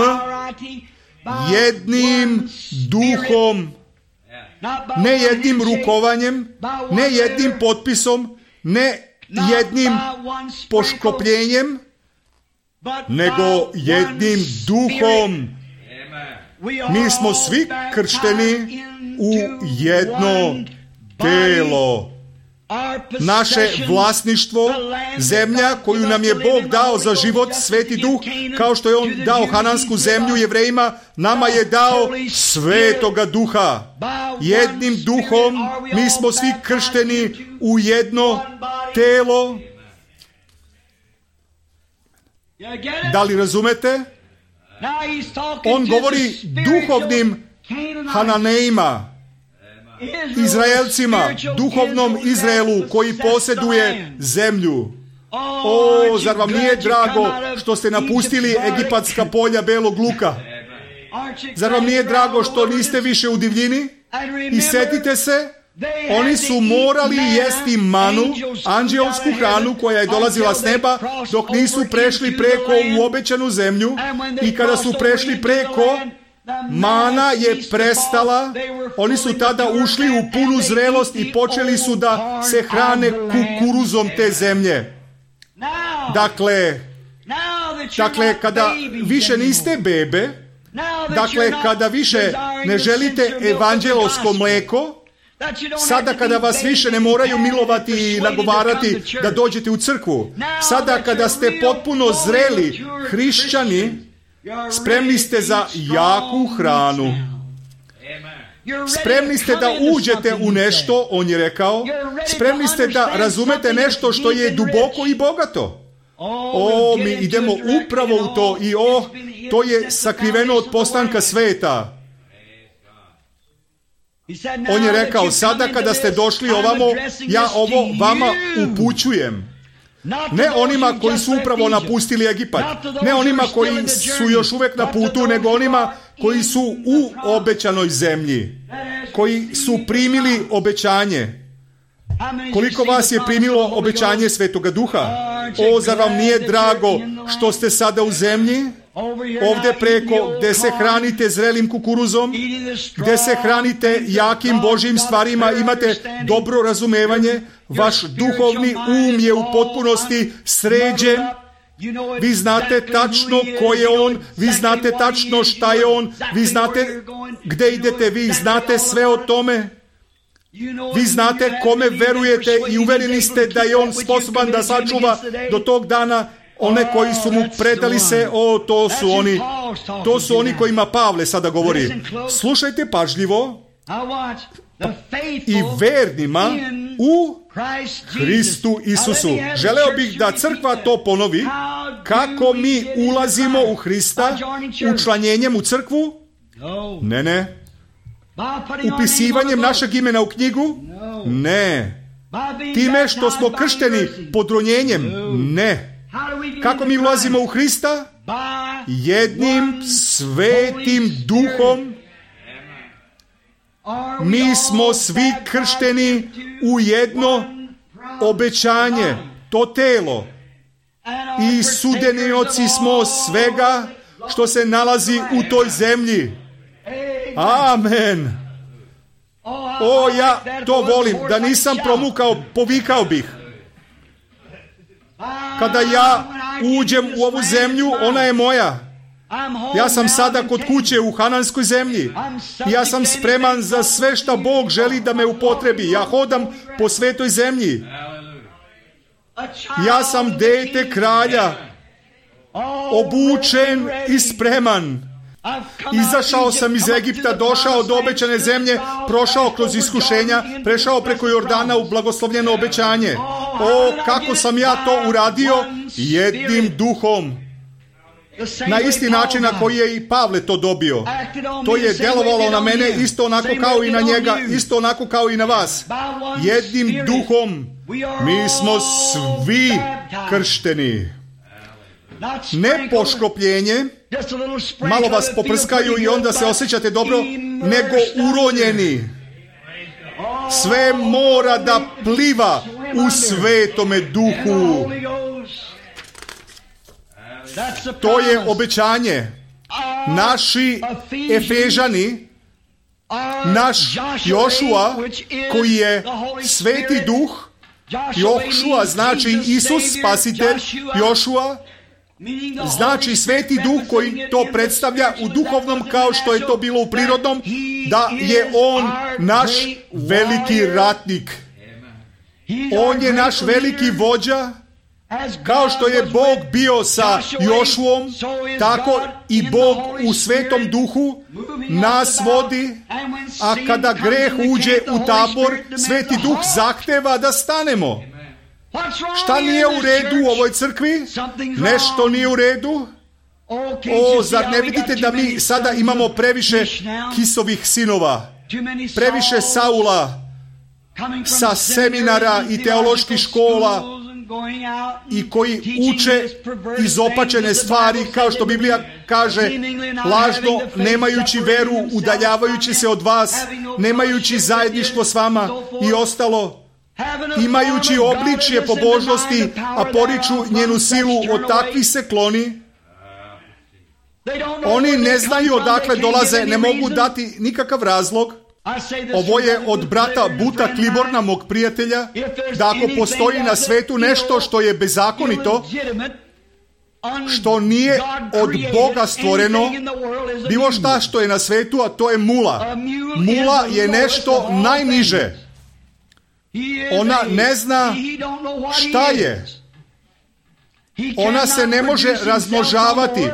jednim duhom. Ne jednim rukovanjem, ne jednim potpisom, ne jednim poškopljenjem, nego jednim duhom. Mi smo svi kršteni u jedno telo. Naše vlasništvo, zemlja koju nam je Bog dao za život, Sveti Duh, kao što je On dao Hanansku zemlju Jevrejima, nama je dao Svetoga Duha. Jednim duhom mi smo svi kršteni u jedno telo. Da li razumete? On govori duhovnim Hananejima, Izraelcima, duhovnom Izraelu koji posjeduje zemlju. O, zar vam nije drago što ste napustili egipatska polja belog luka? Zar vam nije drago što niste više u divljini? I setite se, oni su morali jesti manu, anđeonsku hranu koja je dolazila s neba, dok nisu prešli preko u obećanu zemlju. I kada su prešli preko, mana je prestala. Oni su tada ušli u punu zrelost i počeli su da se hrane kukuruzom te zemlje. Dakle, dakle, kada više niste bebe, dakle, kada više ne želite evanđelosko mleko, sada kada vas više ne moraju milovati i nagovarati da dođete u crkvu, sada kada ste potpuno zreli hrišćani, spremni ste za jaku hranu. Spremni ste da uđete u nešto, on je rekao. Spremni ste da razumete nešto što je duboko i bogato. O, mi idemo upravo u to i o, to je sakriveno od postanka sveta. On je rekao, sada kada ste došli ovamo, ja ovo vama upućujem. Ne onima koji su upravo napustili Egipat, ne onima koji su još uvijek na putu, nego onima koji su u obećanoj zemlji, koji su primili obećanje. Koliko vas je primilo obećanje Svetoga Duha? O, zar vam nije drago što ste sada u zemlji? Ovdje preko, gdje se hranite zrelim kukuruzom, gdje se hranite jakim Božjim stvarima, imate dobro razumevanje, vaš duhovni um je u potpunosti sređen, vi znate tačno ko je on, vi znate tačno šta je on, vi znate gdje idete, vi znate sve o tome. Vi znate kome verujete i uvjereni ste da je on sposoban da sačuva do tog dana one koji su mu predali se. O, to su oni, to su oni kojima Pavle sada govori. Slušajte pažljivo. I vernima u Hristu Isusu. Želeo bih da crkva to ponovi. Kako mi ulazimo u Hrista? Učlanjenjem u crkvu? Ne, ne. Upisivanjem našeg imena u knjigu? Ne. Time što smo kršteni podronjenjem? Ne. Kako mi ulazimo u Hrista? Jednim svetim duhom. Mi smo svi kršteni u jedno obećanje, to telo. I sudenioci smo svega što se nalazi u toj zemlji. Amen. O, ja to volim. Da nisam promukao, povikao bih. Kada ja uđem u ovu zemlju, ona je moja. Ja sam sada kod kuće u Hananskoj zemlji. Ja sam spreman za sve što Bog želi da me upotrebi. Ja hodam po svetoj zemlji. Ja sam dete kralja, obučen i spreman. Izašao sam iz Egipta, došao do obećane zemlje, prošao kroz iskušenja, prešao preko Jordana u blagoslovljeno obećanje. O, kako sam ja to uradio jednim duhom. Na isti način na koji je i Pavle to dobio. To je djelovalo na mene isto onako kao i na njega, isto onako kao i na vas. Jednim duhom mi smo svi kršteni. Ne poškropljenje, malo vas poprskaju i onda se osjećate dobro, nego uronjeni. Sve mora da pliva u Svetome Duhu. To je obećanje. Naši Efežani, naš Jošua, koji je Sveti Duh, Jošua znači Isus Spasitelj, Jošua znači Sveti Duh koji to predstavlja u duhovnom kao što je to bilo u prirodnom, da je On naš veliki ratnik. On je naš veliki vođa. Kao što je Bog bio sa Jošuom, tako i Bog u Svetom Duhu nas vodi, a kada greh uđe u tabor, Sveti Duh zahteva da stanemo. Šta nije u redu u ovoj crkvi? Nešto nije u redu? O, zar ne vidite da mi sada imamo previše Kisovih sinova, previše Saula sa seminara i teoloških škola i koji uče izopačene stvari, kao što Biblija kaže, lažno, nemajući veru, udaljavajući se od vas, nemajući zajedništvo s vama i ostalo, imajući obličje pobožnosti, a poriču njenu silu, od takvih se kloni. Oni ne znaju odakle dolaze, ne mogu dati nikakav razlog. Ovo je od brata Buta Kliborna, mog prijatelja, da ako postoji na svetu nešto što je bezakonito, što nije od Boga stvoreno, bilo šta što je na svetu, a to je mula. Mula je nešto najniže. Ona ne zna šta je. Ona se ne može razmnožavati.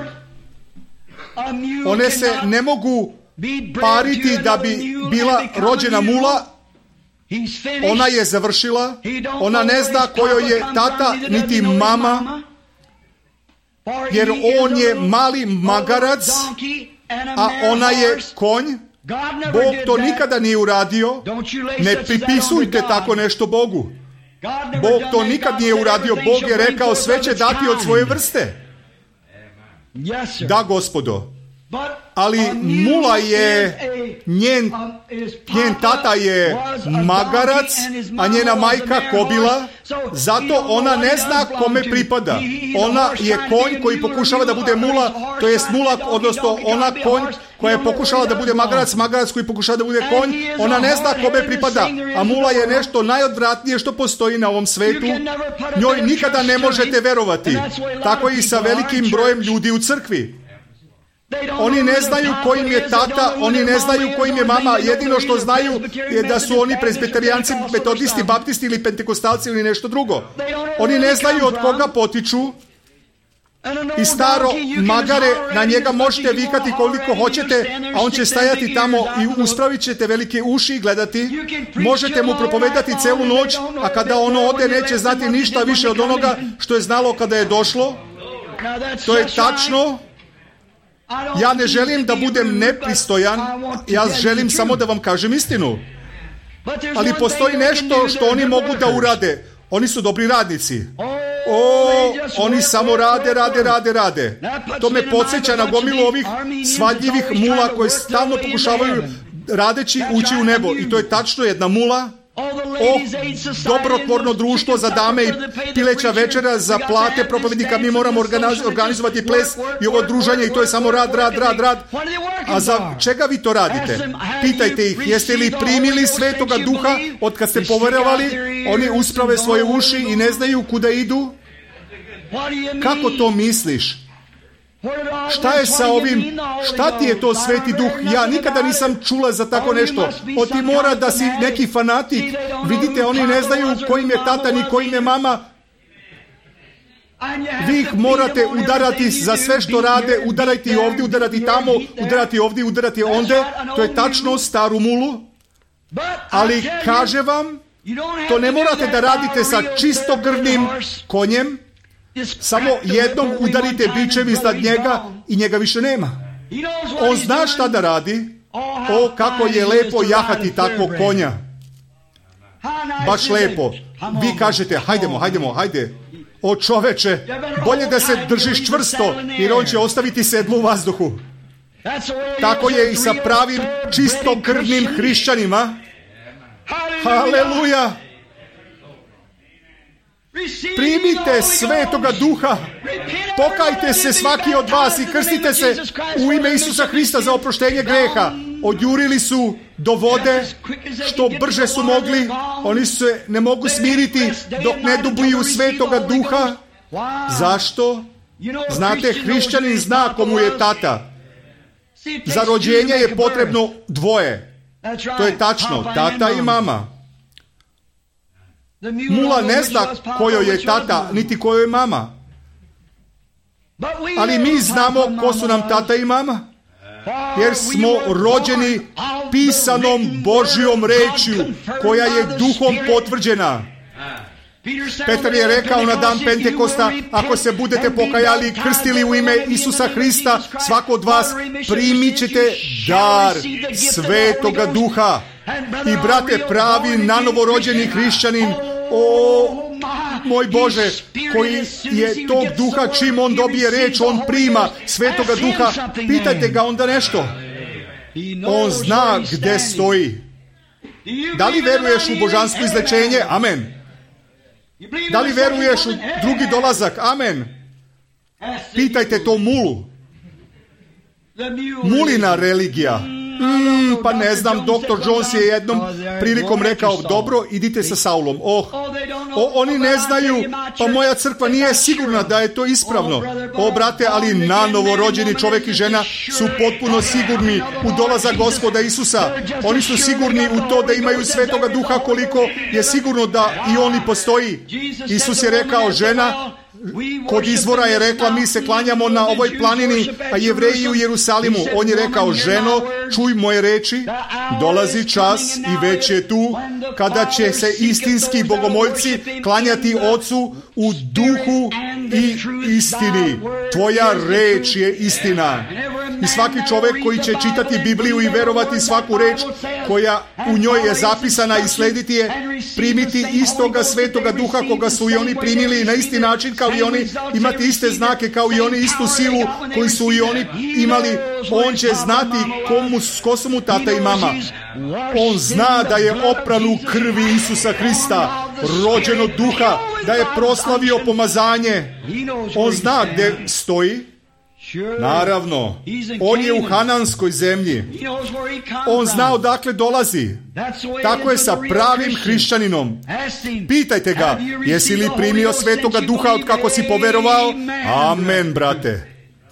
One se ne mogu pariti da bi bila rođena mula. Ona je završila. Ona ne zna kojoj je tata niti mama, jer on je mali magarac, a ona je konj. Bog to nikada nije uradio. Ne pripisujte tako nešto Bogu. Bog to nikad nije uradio. Bog je rekao sve će dati od svoje vrste. Da, Gospodo. Ali mula je, njen, njen tata je magarac, a njena majka kobila, zato ona ne zna kome pripada. Ona je konj koji pokušava da bude mula, to jest mula, odnosno ona konj koja je pokušala da bude magarac, magarac koji pokušava da bude konj, ona ne zna kome pripada, a mula je nešto najodvratnije što postoji na ovom svetu. Njoj nikada ne možete verovati. Tako je i sa velikim brojem ljudi u crkvi. Oni ne znaju kojim je tata, oni ne znaju kojim je mama, jedino što znaju je da su oni presbiterijanci, metodisti, baptisti ili pentekostalci ili nešto drugo. Oni ne znaju od koga potiču i staro magare, na njega možete vikati koliko hoćete, a on će stajati tamo i uspravit ćete velike uši i gledati. Možete mu propovedati celu noć, a kada ono ode neće znati ništa više od onoga što je znalo kada je došlo. To je tačno. Ja ne želim da budem nepristojan, ja želim samo da vam kažem istinu. Ali postoji nešto što oni mogu da urade. Oni su dobri radnici. O, oni samo rade, rade, rade, rade. To me podsjeća na gomilu ovih svadljivih mula koje stalno pokušavaju radeći ući u nebo. I to je tačno jedna mula. O, dobrotvorno društvo za dame i pileća večera za plate propovednika. Mi moramo organizovati ples i ovo druženje i to je samo rad, rad, rad, rad. A za čega vi to radite? Pitajte ih, jeste li primili Svetoga Duha od kad ste poverovali? Oni usprave svoje uši i ne znaju kuda idu. Kako to misliš? Šta je sa ovim? Šta ti je to Sveti Duh? Ja nikada nisam čula za tako nešto. O, ti mora da si neki fanatik. Vidite, oni ne znaju kojim je tata ni kojim je mama. Vi ih morate udarati za sve što rade, udarati ovdje, udarati tamo, udarati ovdje, udarati onde. To je tačno, staru mulu. Ali kaže vam, to ne morate da radite sa čistogrvnim konjem. Samo jednom udarite bičem iznad njega i njega više nema. On zna šta da radi. O, kako je lepo jahati takvog konja. Baš lepo. Vi kažete, hajdemo, hajdemo, hajde. O čoveče, bolje da se držiš čvrsto, jer on će ostaviti sedlo u vazduhu. Tako je i sa pravim čistokrvnim hrišćanima. Haleluja! Primite Svetoga Duha, pokajte se svaki od vas i krstite se u ime Isusa Hrista za oproštenje greha. Odjurili su do vode, što brže su mogli, oni se ne mogu smiriti dok ne dobiju Svetoga Duha. Zašto? Znate, hrišćanin zna komu je tata. Za rođenje je potrebno dvoje. To je tačno, tata i mama. Mula ne zna kojoj je tata, niti kojoj je mama. Ali mi znamo ko su nam tata i mama. Jer smo rođeni pisanom Božjom rečju, koja je duhom potvrđena. Petar je rekao na dan Pentekosta, ako se budete pokajali i krstili u ime Isusa Hrista, svako od vas primit ćete dar Svetoga Duha. I brate, pravi nanovorođeni hrišćanin, o moj Bože, koji je tog duha, čim on dobije reč, on prima Svetoga Duha, pitajte ga onda nešto. On zna gde stoji. Da li veruješ u božansko izlečenje? Amen. Da li veruješ u drugi dolazak? Amen. Pitajte to mulu. Mulina religija. Mm, pa ne znam, doktor Jones je jednom prilikom rekao, dobro, idite sa Saulom. Oh, o, oni ne znaju, pa moja crkva nije sigurna da je to ispravno. O, brate, ali nanovo rođeni čovjek i žena su potpuno sigurni u dolazak Gospoda Isusa. Oni su sigurni u to da imaju Svetoga Duha, koliko je sigurno da i oni postoji. Isus je rekao, žena kod izvora je rekla, mi se klanjamo na ovoj planini, a Jevreji u Jerusalimu. On je rekao, ženo, čuj moje reči, dolazi čas i već je tu, kada će se istinski bogomoljci klanjati Ocu u duhu i istini. Tvoja reč je istina. I svaki čovjek koji će čitati Bibliju i verovati svaku reč koja u njoj je zapisana i slediti je, primiti istoga Svetoga Duha koga su i oni primili na isti način kao i oni, imati iste znake kao i oni, istu silu koju su i oni imali. On će znati komu, ko su mu tata i mama. On zna da je opran u krvi Isusa Hrista, rođen od Duha, da je proslavio pomazanje. On zna gdje stoji. Naravno, on je u Hananskoj zemlji. On zna odakle dolazi. Tako je sa pravim hrišćaninom. Pitajte ga, jesi li primio Svetoga Duha od kako si poverovao? Amen, brate.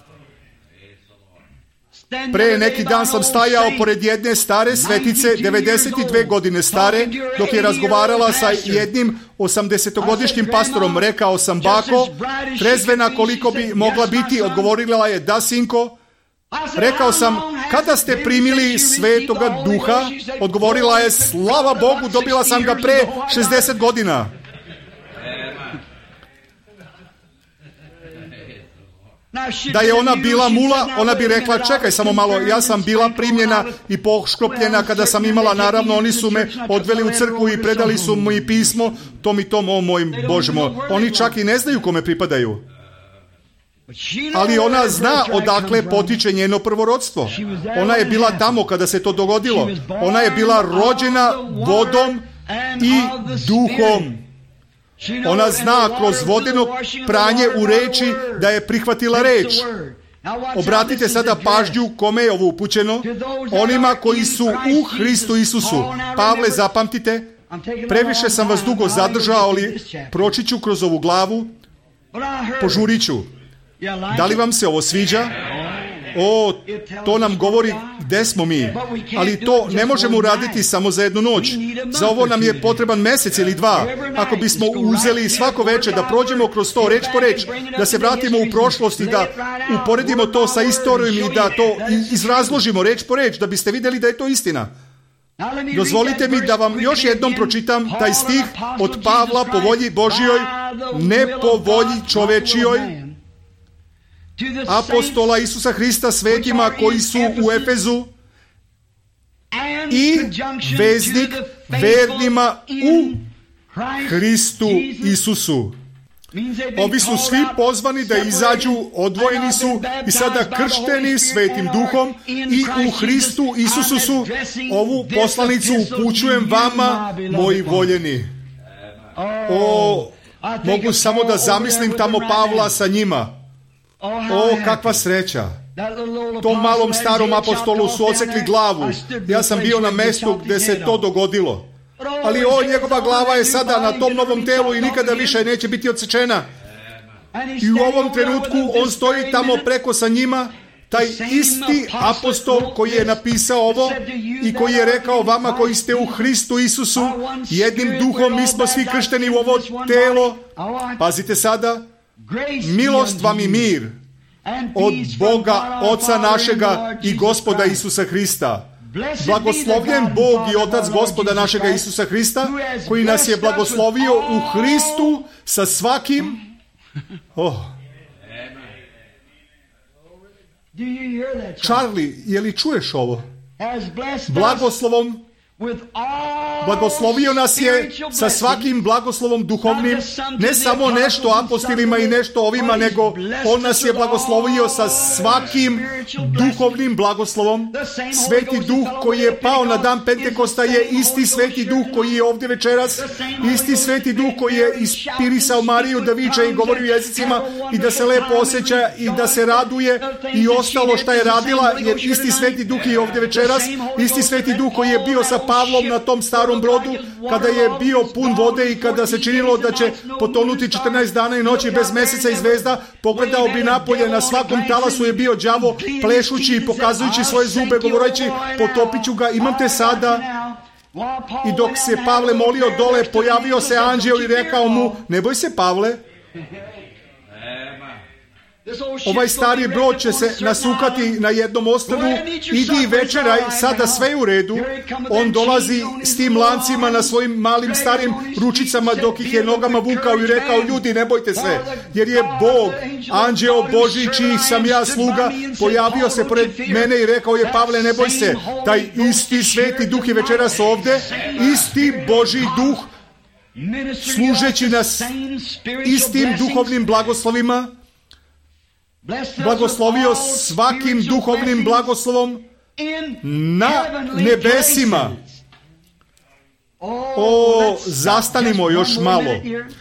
Pre neki dan sam stajao pored jedne stare svetice, devedeset dve godine stare, dok je razgovarala sa jednim osamdesetogodišnjim pastorom. Rekao sam, bako, trezvena koliko bi mogla biti, odgovorila je, da, sinko. Rekao sam, kada ste primili Svetoga Duha? Odgovorila je, slava Bogu, dobila sam ga pre šezdeset godina. Da je ona bila mula, ona bi rekla, čekaj samo malo, ja sam bila primljena i pošklopljena kada sam imala, naravno, oni su me odveli u crkvu i predali su mi pismo, tom i tom, o moj Bože moj. Oni čak i ne znaju kome pripadaju. Ali ona zna odakle potiče njeno prvorodstvo. Ona je bila tamo kada se to dogodilo. Ona je bila rođena vodom i duhom. Ona zna kroz vodeno pranje u reči da je prihvatila reč. Obratite sada pažnju kome je ovo upućeno. Onima koji su u Hristu Isusu. Pavle, zapamtite, previše sam vas dugo zadržao, ali proći ću kroz ovu glavu, požurit ću. Da li vam se ovo sviđa? O, to nam govori gde smo mi. Ali to ne možemo uraditi samo za jednu noć. Za ovo nam je potreban mesec ili dva. Ako bismo uzeli svako veče da prođemo kroz to reč po reč, da se vratimo u prošlost i da uporedimo to sa istorijom i da to izrazložimo reč po reč, da biste vidjeli da je to istina. Dozvolite mi da vam još jednom pročitam taj stih od Pavla po volji Božjoj, ne po volji čovečijoj, apostola Isusa Hrista svetima koji su u Efezu i veznik vernima u Hristu Isusu. Ovi su svi pozvani da izađu, odvojeni su i sada kršteni Svetim Duhom i u Hristu Isusu su. Ovu poslanicu upućujem vama, moji voljeni. O, mogu samo da zamislim tamo Pavla sa njima. O, kakva sreća. Tom malom starom apostolu su odsekli glavu. Ja sam bio na mestu gdje se to dogodilo. Ali o, njegova glava je sada na tom novom telu i nikada više neće biti odsečena. I u ovom trenutku on stoji tamo preko sa njima, taj isti apostol koji je napisao ovo i koji je rekao vama koji ste u Hristu Isusu, jednim duhom mi smo svi kršteni u ovo telo. Pazite sada, milost vam i mir od Boga, Oca našega i Gospoda Isusa Hrista. Blagoslovljen Bog i Otac Gospoda našega Isusa Hrista, koji nas je blagoslovio u Hristu sa svakim oh. Charlie, je li čuješ ovo? Blagoslovom blagoslovio nas je sa svakim blagoslovom duhovnim, ne samo nešto apostolima i nešto ovima, nego on nas je blagoslovio sa svakim duhovnim blagoslovom. Sveti Duh koji je pao na dan Pentekosta je isti Sveti Duh koji je ovdje večeras, isti Sveti Duh koji je ispirisao Mariju da viče i govori u jezicima i da se lepo osjeća i da se raduje i ostalo šta je radila, jer isti Sveti Duh je ovdje večeras, isti Sveti Duh koji je bio sa Pavlom na tom starom brodu, kada je bio pun vode i kada se činilo da će potonuti četrnaest dana i noći bez meseca i zvezda, pogledao bi napolje, na svakom talasu je bio đavo, plešući i pokazujući svoje zube, govoreći potopit ću ga, imam te sada. I dok se Pavle molio dole, pojavio se anđeo i rekao mu, ne boj se Pavle, ovaj stari brod će se nasukati na jednom ostrvu, idi i večeraj, sada sve je u redu. On dolazi s tim lancima na svojim malim starim ručicama dok ih je nogama vukao i rekao, ljudi ne bojte se, jer je Bog, anđeo Božji čijih sam ja sluga, pojavio se pored mene i rekao je, Pavle ne boj se, taj isti Sveti Duh je večeras ovdje, isti Božji Duh, služeći nas istim duhovnim blagoslovima, blagoslovio svakim duhovnim blagoslovom na nebesima. O, zastanimo još malo.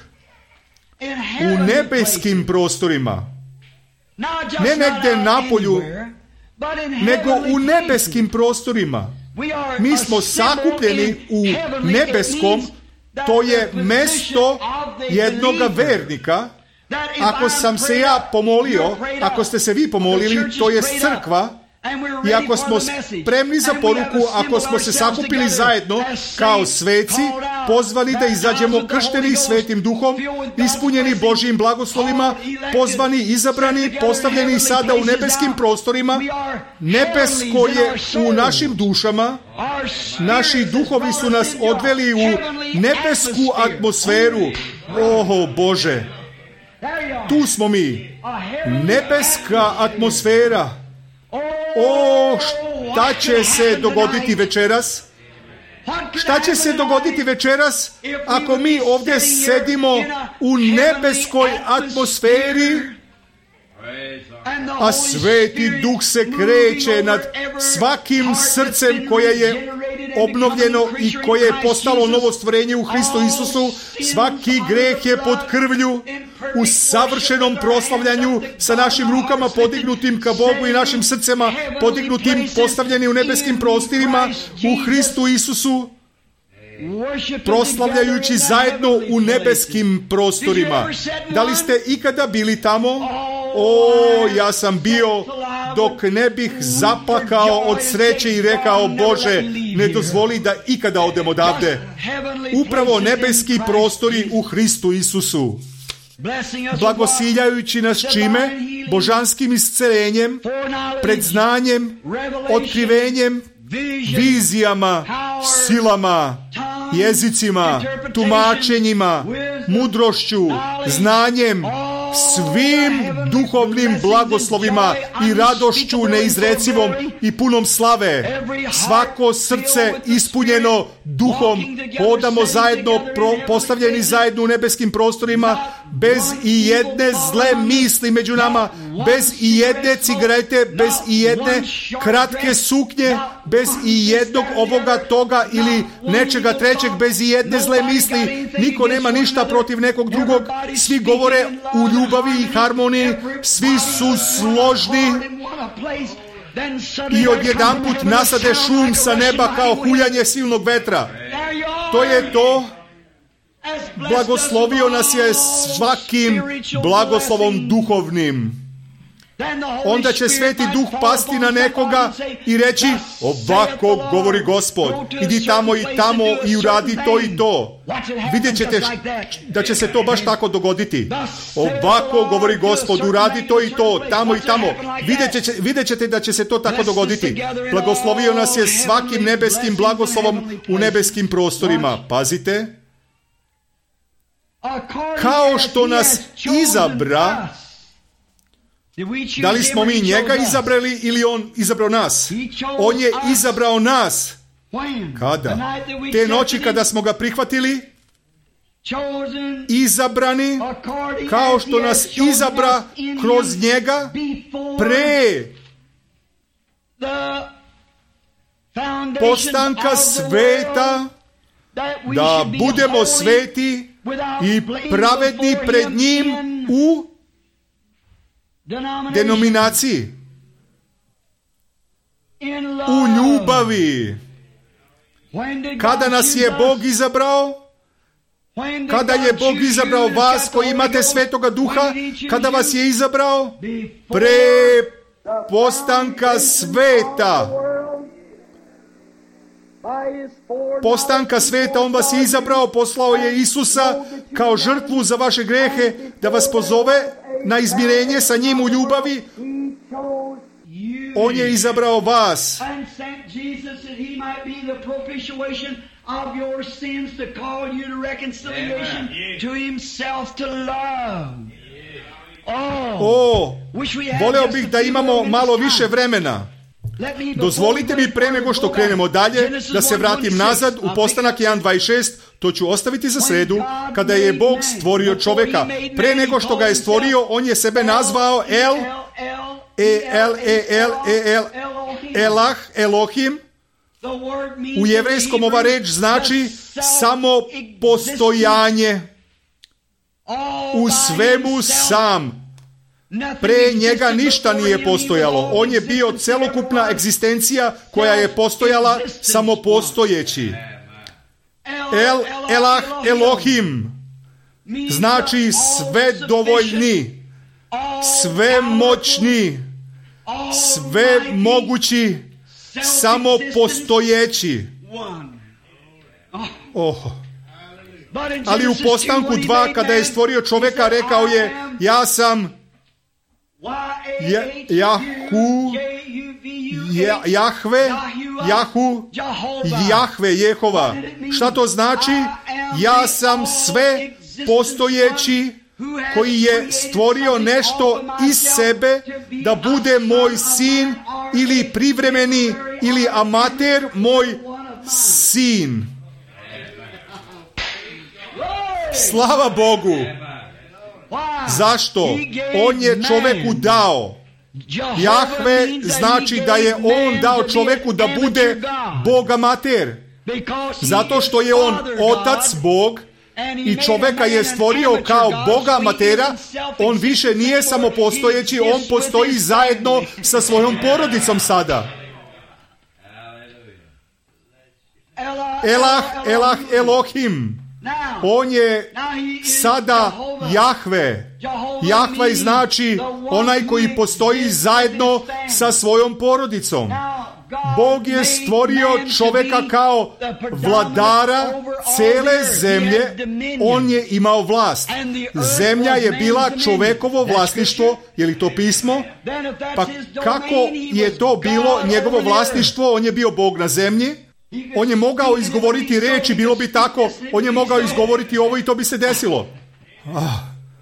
U nebeskim prostorima. Ne negdje napolju, nego u nebeskim prostorima. Mi smo sakupljeni u nebeskom, to je mesto jednoga vernika. Ako sam se ja pomolio, ako ste se vi pomolili, to je crkva, i ako smo spremni za poruku, ako smo se sakupili zajedno kao sveci, pozvani da izađemo kršteni Svetim Duhom, ispunjeni Božjim blagoslovima, pozvani, izabrani, postavljeni sada u nebeskim prostorima, nebesko je u našim dušama, naši duhovi su nas odveli u nebesku atmosferu. Oho Bože, tu smo mi, nebeska atmosfera. O, šta će se dogoditi večeras? Šta će se dogoditi večeras ako mi ovdje sedimo u nebeskoj atmosferi, a Sveti Duh se kreće nad svakim srcem koje je obnovljeno i koje je postalo novo stvorenje u Hristu Isusu. Svaki greh je pod krvlju, u savršenom proslavljanju, sa našim rukama podignutim ka Bogu i našim srcema podignutim, postavljeni u nebeskim prostorima u Hristu Isusu, proslavljajući zajedno u nebeskim prostorima. Da li ste ikada bili tamo? O, ja sam bio dok ne bih zaplakao od sreće i rekao, Bože, ne dozvoli da ikada odem odavde. Upravo nebeski prostori u Hristu Isusu, blagosiljajući nas čime? Božanskim iscelenjem, predznanjem, otkrivenjem, vizijama, silama, jezicima, tumačenjima, mudrošću, znanjem, svim duhovnim blagoslovima i radošću neizrecivom i punom slave. Svako srce ispunjeno duhom, hodamo zajedno, postavljeni zajedno u nebeskim prostorima, bez i jedne zle misli među nama, bez i jedne cigarete, bez i jedne kratke suknje, bez i jednog ovoga toga ili nečega trećeg, bez i jedne zle misli. Niko nema ništa protiv nekog drugog, svi govore u ljubavi i harmoniji, svi su složni i odjedanput nasade šum sa neba kao huljanje silnog vetra. To je to. Blagoslovio nas je svakim blagoslovom duhovnim. Onda će Sveti Duh pasti na nekoga i reći, ovako govori Gospod, idi tamo i tamo i uradi to i to. Vidjet ćete da će se to baš tako dogoditi. Ovako govori Gospod, uradi to i to, tamo i tamo. Vidjet ćete da će se to tako dogoditi. Blagoslovio nas je svakim nebeskim blagoslovom u nebeskim prostorima. Pazite, kao što nas izabra. Da li smo mi njega izabrali ili on izabrao nas? On je izabrao nas. Kada? Te noći kada smo ga prihvatili, izabrani, kao što nas izabra kroz njega pre postanka sveta, da budemo sveti i pravedni pred njim u denominaciji, u ljubavi. Kada nas je Bog izabrao? Kada je Bog izabrao vas koji imate Svetoga Duha? Kada vas je izabrao? Pre postanka sveta. Postanka sveta on vas je izabrao, poslao je Isusa kao žrtvu za vaše grehe, da vas pozove na izmirenje sa njim u ljubavi. On je izabrao vas. O, voleo bih da imamo malo više vremena. Dozvolite mi pre nego što krenemo dalje da se vratim nazad u Postanak jedan dvadeset šest, to ću ostaviti za sredu. Kada je Bog stvorio čoveka, pre nego što ga je stvorio, on je sebe nazvao El, E, El, E, El, E, El, Elah, Elohim. U jevrejskom ova reč znači samo postojanje, u svemu sam. Pre njega ništa nije postojalo. On je bio celokupna egzistencija koja je postojala samopostojeći. El, Elah, Elohim znači sve dovoljni, sve moćni, sve mogući, samopostojeći. Oh. Ali u Postanku dva, kada je stvorio čovjeka, rekao je, ja sam Ja, Jahu, ja, Jahve, Jahu, Jahve, Jehova. Šta to znači? Ja sam sve postojeći koji je stvorio nešto iz sebe da bude moj sin ili privremeni ili amater moj sin. Slava Bogu! Zašto? On je čoveku dao. Jahve znači da je on dao čoveku da bude Bog amater. Zato što je on Otac Bog i čoveka je stvorio kao Boga amatera, on više nije samo postojeći, on postoji zajedno sa svojom porodicom sada. Elah, Elah, Elohim On je sada Jahve. Jahve znači onaj koji postoji zajedno sa svojom porodicom. Bog je stvorio čovjeka kao vladara cijele zemlje. On je imao vlast. Zemlja je bila čovjekovo vlasništvo. Je li to pismo? Pa kako je to bilo njegovo vlasništvo? On je bio Bog na zemlji. On je mogao izgovoriti riječi, bilo bi tako. On je mogao izgovoriti ovo i to bi se desilo. Ah.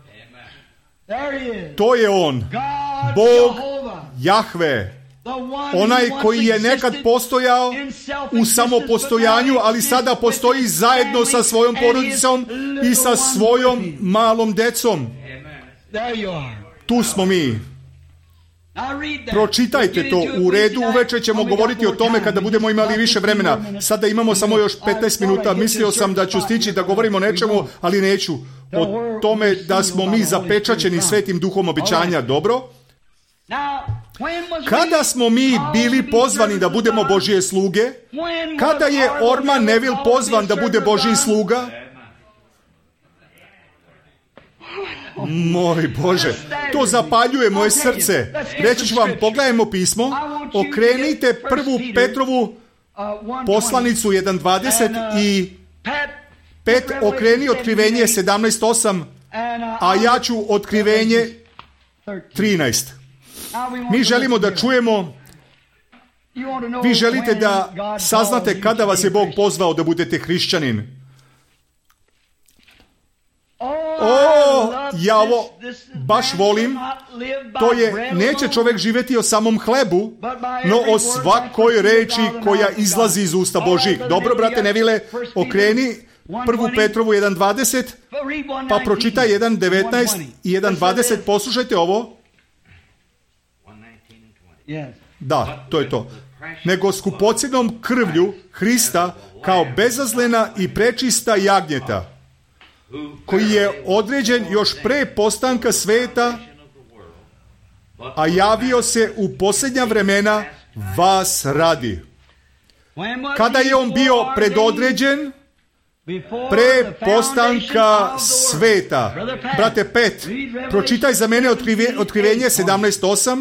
To je on. Bog Jahve. Onaj koji je nekad postojao u samopostojanju, ali sada postoji zajedno sa svojom porodicom i sa svojom malom decom. Tu smo mi. Pročitajte to u redu, uveče ćemo govoriti o tome kada budemo imali više vremena. Sada imamo samo još petnaest minuta, mislio sam da ću stići da govorim o nečemu, ali neću. O tome da smo mi zapečaćeni Svetim Duhom obećanja, dobro? Kada smo mi bili pozvani da budemo Božje sluge? Kada je Orman Neville pozvan da bude Božji sluga? Moj Bože, to zapaljuje moje srce. Reći ću vam, pogledajmo pismo, okrenite prvu Petrovu poslanicu jedan dvadeset i pet, okreni otkrivenje sedamnaest osam, a ja ću otkrivenje trinaest. Mi želimo da čujemo, vi želite da saznate kada vas je Bog pozvao da budete hrišćanin. O, ja ovo baš volim. To je, neće čovjek živjeti o samom hlebu, no o svakoj reči koja izlazi iz usta Božjih. Dobro, brate Nevile, okreni prvu Petrovu jedan dvadeset, pa pročitaj jedan devetnaest i jedan dvadeset. Poslušajte ovo. Da, to je to. Nego skupocjenom krvlju Hrista kao bezazlena i prečista jagnjeta, koji je određen još pre postanka sveta, a javio se u posljednja vremena vas radi. Kada je on bio predodređen? Pre postanka sveta. Brate Pet, pročitaj za mene otkrivenje sedamnaest osam.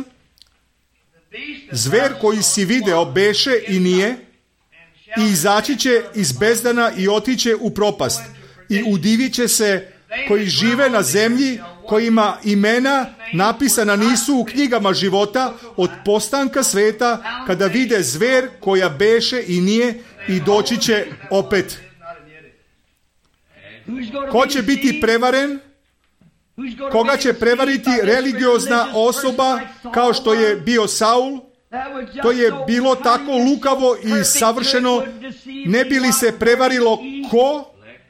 Zver koji si video beše i nije, i izaći će iz bezdana i otiće u propast. I udivit će se koji žive na zemlji, kojima imena napisana nisu u knjigama života od postanka sveta, kada vide zver koja beše i nije i doći će opet. Ko će biti prevaren? Koga će prevariti religiozna osoba kao što je bio Saul? To je bilo tako lukavo i savršeno. Ne bi li se prevarilo ko?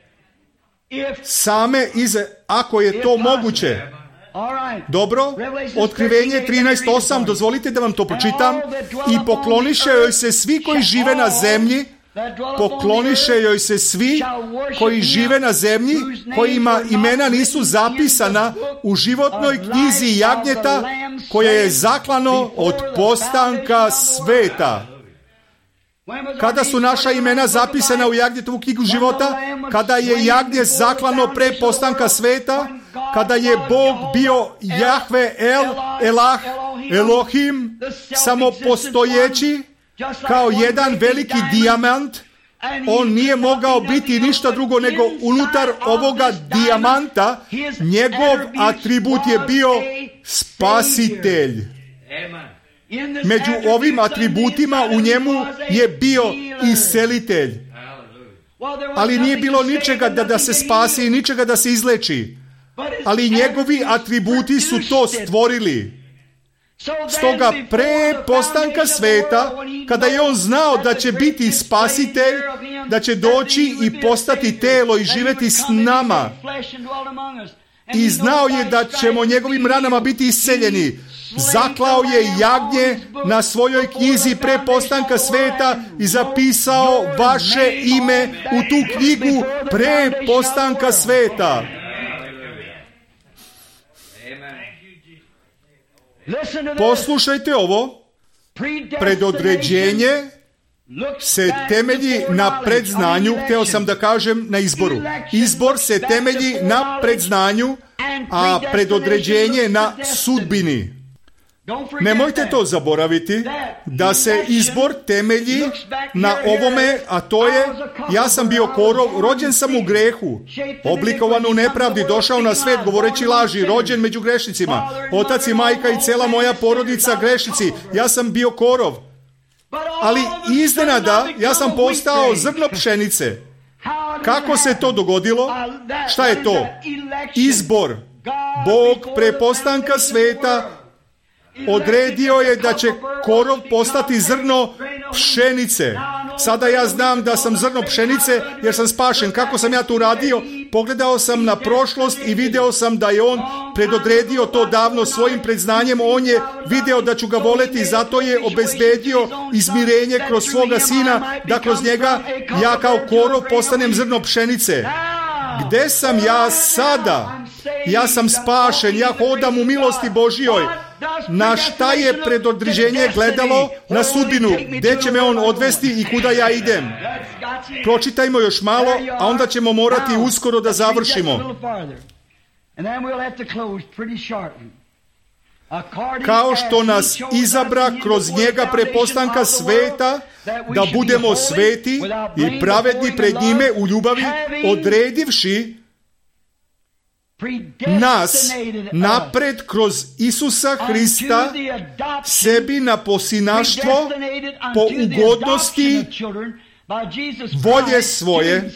Same ize, ako je to moguće. Dobro, otkrivenje trinaest osam, dozvolite da vam to pročitam. I pokloniše joj se svi koji žive na zemlji, pokloniše joj se svi koji žive na zemlji, kojima imena nisu zapisana u životnoj knjizi jagnjeta koja je zaklano od postanka sveta. Kada su naša imena zapisana u jagnjetovu knjigu života? Kada je jagnje zaklano pre postanka sveta? Kada je Bog bio Jahve El, Elah, Elohim, samopostojeći, kao jedan veliki dijamant, on nije mogao biti ništa drugo nego unutar ovoga dijamanta, njegov atribut je bio spasitelj. Među ovim atributima u njemu je bio iscelitelj. Ali nije bilo ničega da, da se spasi i ničega da se izleči. Ali njegovi atributi su to stvorili. Stoga pre postanka sveta, kada je on znao da će biti spasitelj, da će doći i postati telo i živjeti s nama, i znao je da ćemo njegovim ranama biti isceljeni, zaklao je jagnje na svojoj knjizi pre postanka sveta i zapisao vaše ime u tu knjigu pre postanka sveta. Poslušajte ovo, predodređenje se temelji na predznanju, htio sam da kažem na izboru. Izbor se temelji na predznanju, a predodređenje na sudbini. Nemojte to zaboraviti, da se izbor temelji na ovome, a to je, ja sam bio korov, rođen sam u grehu, oblikovan u nepravdi, došao na svet govoreći laži, rođen među grešnicima, otac i majka i cela moja porodica grešnici, ja sam bio korov. Ali iznenada ja sam postao zrno pšenice. Kako se to dogodilo? Šta je to? Izbor. Bog pre postanka sveta odredio je da će korov postati zrno pšenice. Sada ja znam da sam zrno pšenice jer sam spašen. Kako sam ja to uradio? Pogledao sam na prošlost i video sam da je on predodredio to davno svojim predznanjem. On je video da ću ga voleti, zato je obezbedio izmirenje kroz svoga sina, da kroz njega ja kao korov postanem zrno pšenice. Gde sam ja sada? Ja sam spašen, ja hodam u milosti Božjoj. Na šta je predodređenje gledalo? Na sudbinu. Gde će me on odvesti i kuda ja idem? Pročitajmo još malo, a onda ćemo morati uskoro da završimo. Kao što nas izabra kroz njega pre postanka sveta, da budemo sveti i pravedni pred njime u ljubavi, odredivši nas napred kroz Isusa Hrista sebi na posinaštvo po ugodnosti volje svoje,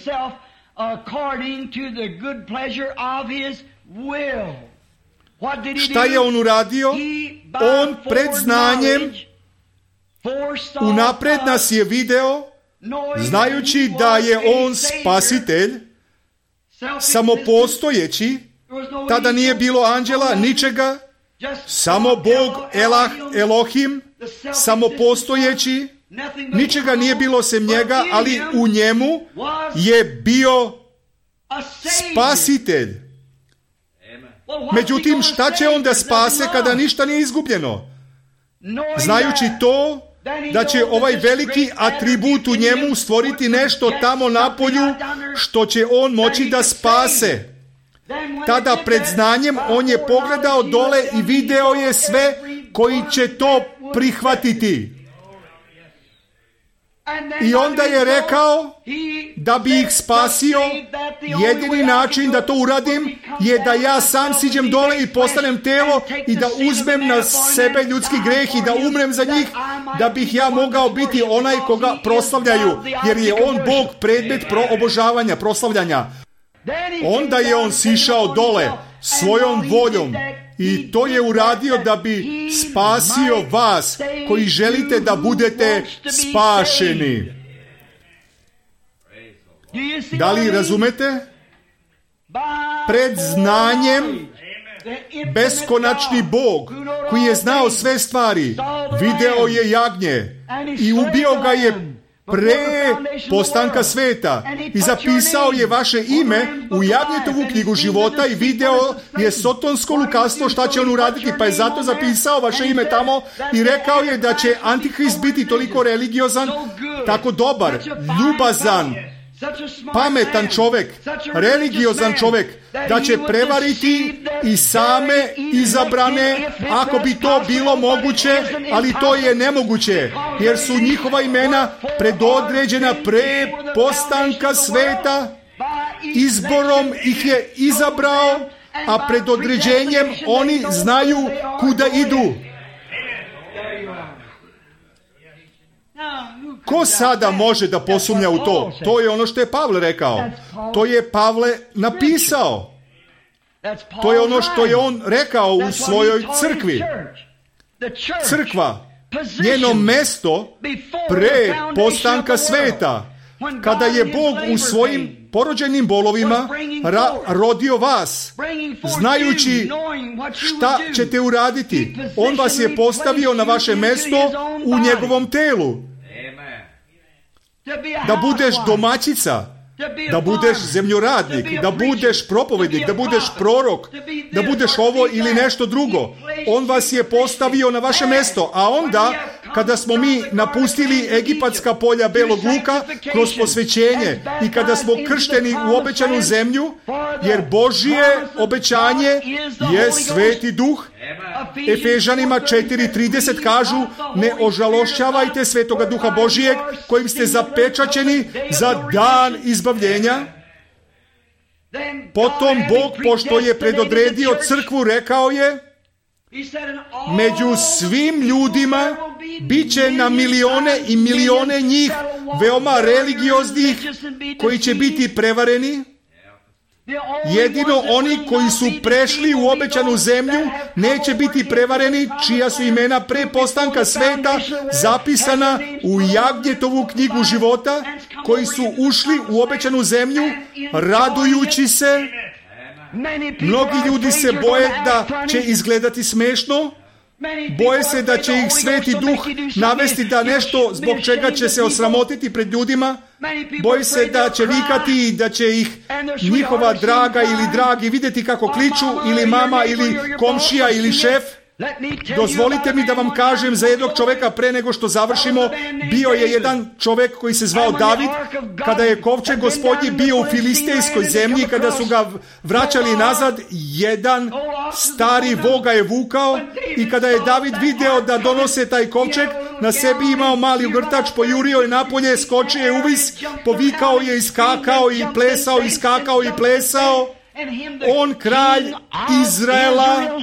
šta je on uradio? On pred znanjem unapred nas je video, znajući da je on spasitelj, samopostojeći. Tada nije bilo anđela, ničega, samo Bog, Elah, Elohim, samopostojeći, ničega nije bilo sem njega, ali u njemu je bio spasitelj. Međutim, šta će on da spase kada ništa nije izgubljeno? Znajući to, da će ovaj veliki atribut u njemu stvoriti nešto tamo napolju što će on moći da spase. Tada pred znanjem on je pogledao dole i video je sve koji će to prihvatiti. I onda je rekao da bi ih spasio, jedini način da to uradim je da ja sam siđem dole i postanem telo i da uzmem na sebe ljudski greh i da umrem za njih, da bih ja mogao biti onaj koga proslavljaju, jer je on Bog predmet pro obožavanja, proslavljanja. Onda je on sišao dole svojom voljom i to je uradio da bi spasio vas koji želite da budete spašeni. Da li razumete? Pred znanjem beskonačni Bog koji je znao sve stvari video je jagnje i ubio ga je pre postanka sveta i zapisao je vaše ime u Jagnjetovu knjigu života i video je sotonsko lukastvo šta će on uraditi, pa je zato zapisao vaše ime tamo i rekao je da će Antihrist biti toliko religiozan, tako dobar, ljubazan, pametan čovjek, religiozan čovjek, da će prevariti i same izabrane, ako bi to bilo moguće, ali to je nemoguće, jer su njihova imena predodređena pre postanka sveta, izborom ih je izabrao, a predodređenjem oni znaju kuda idu. Ko sada može da posumnja u to? To je ono što je Pavle rekao. To je Pavle napisao. To je ono što je on rekao u svojoj crkvi. Crkva, njeno mesto pre postanka sveta, kada je Bog u svojim porođenim bolovima ra- rodio vas, znajući šta ćete uraditi. On vas je postavio na vaše mesto u njegovom telu. Da budeš domaćica, da budeš zemljoradnik, da budeš propovednik, da budeš prorok, da budeš ovo ili nešto drugo. On vas je postavio na vaše mesto, a onda kada smo mi napustili egipatska polja belog luka kroz posvećenje i kada smo kršteni u obećanu zemlju, jer Božje obećanje je Sveti Duh. Efežanima četiri trideset kažu: ne ožalošćavajte Svetoga Duha Božijeg kojim ste zapečaćeni za dan izbavljenja. Potom Bog, pošto je predodredio crkvu, rekao je: među svim ljudima bit će na milione i milione njih veoma religioznih koji će biti prevareni. Jedino oni koji su prešli u obećanu zemlju neće biti prevareni, čija su imena pre postanka sveta zapisana u Jagnjetovu knjigu života, koji su ušli u obećanu zemlju radujući se. Mnogi ljudi se boje da će izgledati smešno, boje se da će ih Sveti Duh navesti da nešto zbog čega će se osramotiti pred ljudima, boje se da će vikati i da će ih njihova draga ili dragi vidjeti kako kliču, ili mama ili komšija ili šef. Dozvolite mi da vam kažem za jednog čovjeka pre nego što završimo. Bio je jedan čovjek koji se zvao David. Kada je kovčeg Gospodnji bio u filistejskoj zemlji, kada su ga vraćali nazad, jedan stari voga je vukao, i kada je David video da donose taj kovčeg, na sebi imao mali ugrtač, pojurio je napolje, skočio je uvis, povikao je, iskakao i plesao, iskakao i plesao. On, kralj Izraela.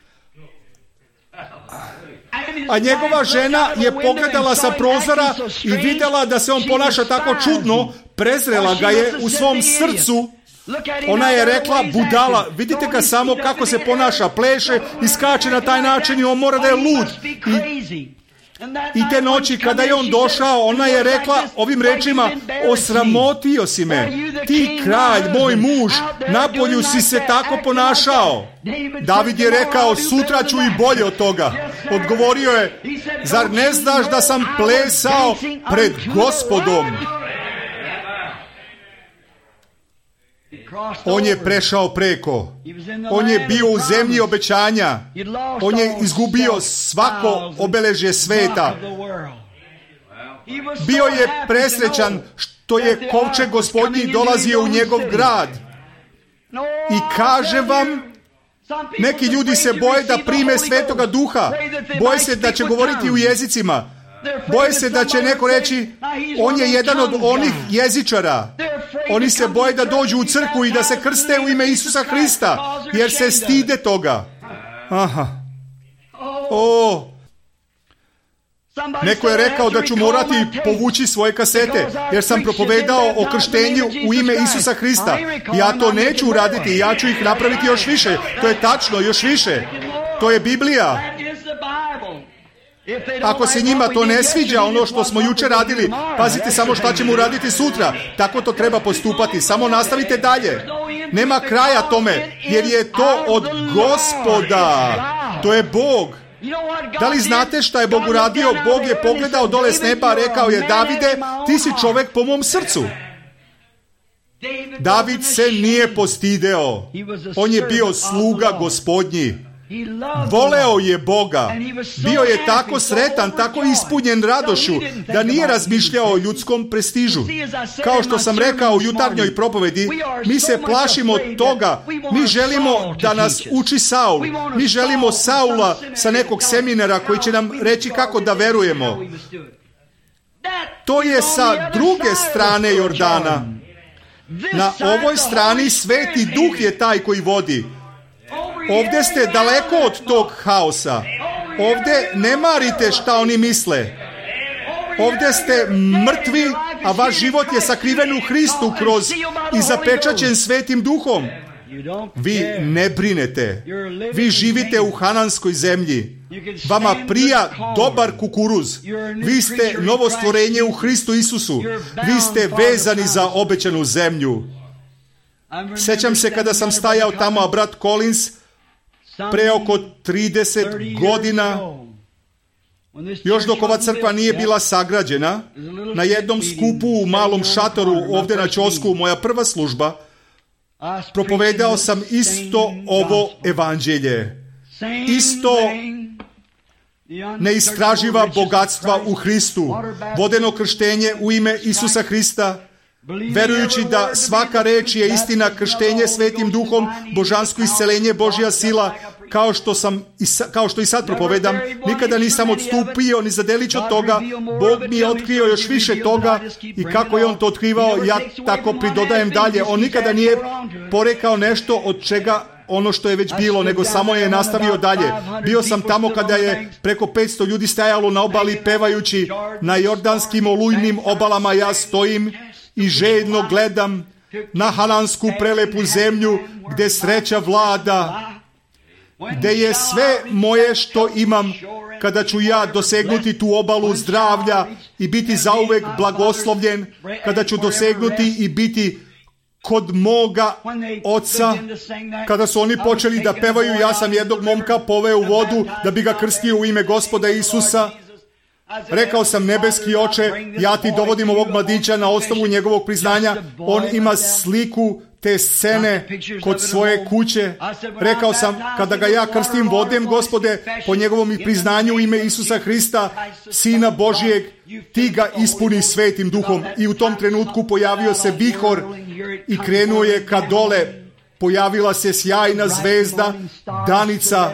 A njegova žena je pogledala sa prozora i vidjela da se on ponaša tako čudno, prezrela ga je u svom srcu. Ona je rekla: budala, vidite ga samo kako se ponaša, pleše i skače na taj način i on mora da je lud. I, I te noći kada je on došao, ona je rekla ovim rečima: osramotio si me, ti kralj, moj muž, napolju si se tako ponašao. David je rekao: sutra ću i bolje od toga. Odgovorio je: zar ne znaš da sam plesao pred Gospodom? On je prešao preko. On je bio u zemlji obećanja. On je izgubio svako obeležje sveta. Bio je presrećan što je kovčeg Gospodnji dolazio u njegov grad. I kaže vam, neki ljudi se boje da prime Svetoga Duha. Boje se da će govoriti u jezicima. Boje se da će neko reći: on je jedan od onih jezičara. Oni se boje da dođu u crkvu i da se krste u ime Isusa Hrista, jer se stide toga. Aha. O. Neko je rekao da ću morati povući svoje kasete, jer sam propovedao o krštenju u ime Isusa Hrista. Ja to neću uraditi, ja ću ih napraviti još više. To je tačno, još više. To je Biblija. Ako se njima to ne sviđa, ono što smo jučer radili, pazite samo šta ćemo uraditi sutra. Tako to treba postupati. Samo nastavite dalje. Nema kraja tome, jer je to od Gospoda. To je Bog. Da li znate šta je Bog uradio? Bog je pogledao dole s neba, rekao je: Davide, ti si čovjek po mom srcu. David se nije postideo. On je bio sluga Gospodnji. Voleo je Boga. Bio je tako sretan, tako ispunjen radošću, da nije razmišljao o ljudskom prestižu. Kao što sam rekao u jutarnjoj propovedi, mi se plašimo toga. Mi želimo da nas uči Saul. Mi želimo Saula sa nekog seminara koji će nam reći kako da verujemo. To je sa druge strane Jordana. Na ovoj strani Sveti Duh je taj koji vodi. Ovdje ste daleko od tog haosa. Ovdje ne marite šta oni misle. Ovdje ste mrtvi, a vaš život je sakriven u Hristu kroz i zapečaćen Svetim Duhom. Vi ne brinete. Vi živite u Hananskoj zemlji. Vama prija dobar kukuruz. Vi ste novo stvorenje u Hristu Isusu. Vi ste vezani za obećanu zemlju. Sjećam se kada sam stajao tamo, a brat Collins pre oko trideset godina, još dok ova crkva nije bila sagrađena, na jednom skupu u malom šatoru ovdje na ćosku, moja prva služba, propovedao sam isto ovo evanđelje. Isto ne istraživa bogatstva u Hristu, vodeno krštenje u ime Isusa Hrista, verujući da svaka reč je istina, krštenje Svetim Duhom, božansko isceljenje, Božja sila, kao što sam kao što i sad propovedam, nikada nisam odstupio ni za delić od toga. Bog mi je otkrio još više toga i kako je On to otkrivao, ja tako pridodajem dalje. On nikada nije porekao nešto od čega ono što je već bilo, nego samo je nastavio dalje. Bio sam tamo kada je preko petsto ljudi stajalo na obali pevajući, na jordanskim olujnim obalama ja stojim i željno gledam na hanansku prelepu zemlju gdje sreća vlada, gdje je sve moje što imam, kada ću ja dosegnuti tu obalu zdravlja i biti zauvek blagoslovljen, kada ću dosegnuti i biti kod moga oca. Kada su oni počeli da pevaju, ja sam jednog momka poveo u vodu da bi ga krstio u ime Gospoda Isusa. Rekao sam, nebeski oče, ja ti dovodim ovog mladića na osnovu njegovog priznanja. On ima sliku te scene kod svoje kuće. Rekao sam, kada ga ja krstim vodem, Gospode, po njegovom priznanju u ime Isusa Hrista, Sina Božijeg, ti ga ispuni Svetim Duhom. I u tom trenutku pojavio se vihor i krenuo je ka dole. Pojavila se sjajna zvezda, Danica.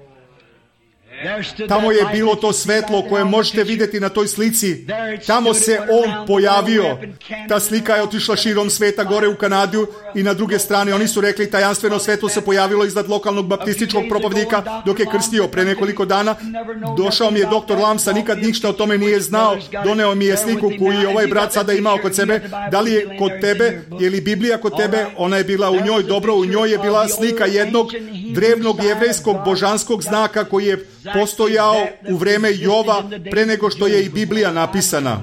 Tamo je bilo to svetlo koje možete vidjeti na toj slici. Tamo se On pojavio. Ta slika je otišla širom sveta, gore u Kanadu i na druge strane. Oni su rekli, tajanstveno svetlo se pojavilo iznad lokalnog baptističkog propovjednika dok je krstio pre nekoliko dana. Došao mi je doktor Lamsa, nikad ništa o tome nije znao. Doneo mi je sliku koju je ovaj brat sada imao kod sebe. Da li je kod tebe? Je li Biblija kod tebe? Ona je bila u njoj. Dobro, u njoj je bila slika jednog drevnog jevrejskog božanskog znaka koji je postojao u vreme Jova pre nego što je i Biblija napisana.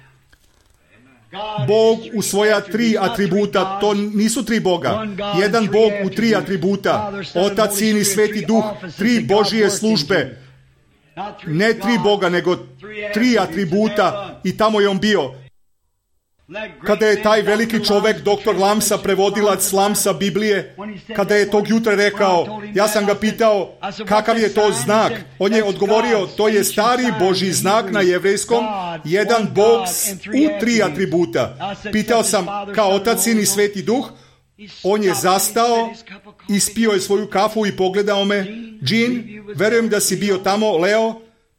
Bog u svoja tri atributa, to nisu tri Boga. Jedan Bog u tri atributa. Otac, Sin i Sveti Duh, tri Božije službe. Ne tri Boga, nego tri atributa i tamo je On bio. Kada je taj veliki čovjek, doktor Lamsa, prevodilac Lamsa Biblije, kada je tog jutra rekao, ja sam ga pitao kakav je to znak. On je odgovorio, to je stari Božji znak na jevrejskom, jedan Bog u tri atributa. Pitao sam, kao Otac, Sin i Sveti Duh. On je zastao, ispio je svoju kafu i pogledao me. Jean, verujem da si bio tamo. Leo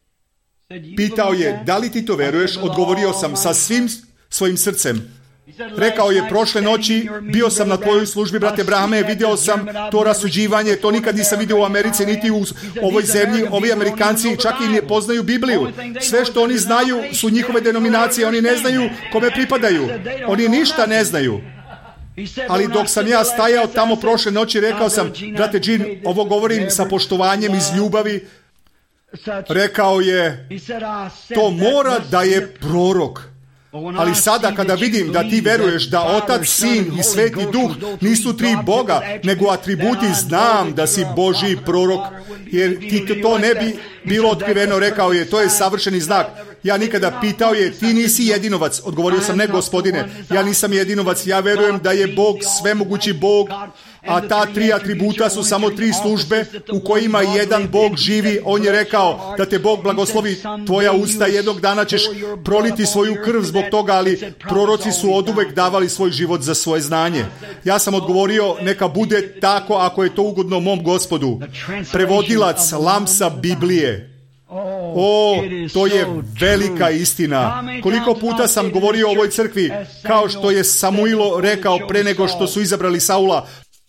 pitao je, da li ti to veruješ? Odgovorio sam, sa svim svojim srcem. Rekao je, prošle noći bio sam na tvojoj službi, brate Brahme, vidio sam to rasuđivanje, to nikad nisam vidio u Americi, niti u ovoj zemlji. Ovi Amerikanci čak i ne poznaju Bibliju. Sve što oni znaju su njihove denominacije, oni ne znaju kome pripadaju. Oni ništa ne znaju. Ali dok sam ja stajao tamo prošle noći, rekao sam, brate Jean, ovo govorim sa poštovanjem iz ljubavi. Rekao je, to mora da je prorok. Ali sada kada vidim da ti veruješ da Otac, Sin i Sveti Duh nisu tri Boga, nego atributi, znam da si Božji prorok, jer ti to ne bi bilo otkriveno. Rekao je, to je savršeni znak. Ja nikada pitao je, ti nisi jedinovac. Odgovorio sam, ne Gospodine, ja nisam jedinovac, ja verujem da je Bog svemogući Bog, a ta tri atributa su samo tri službe u kojima jedan Bog živi. On je rekao da te Bog blagoslovi tvoja usta, jednog dana ćeš proliti svoju krv zbog toga, ali proroci su oduvek davali svoj život za svoje znanje. Ja sam odgovorio, neka bude tako ako je to ugodno mom Gospodu. Prevodilac Lamsa Biblije. O, to je velika istina. Koliko puta sam govorio o ovoj crkvi, kao što je Samuilo rekao pre nego što su izabrali Saula.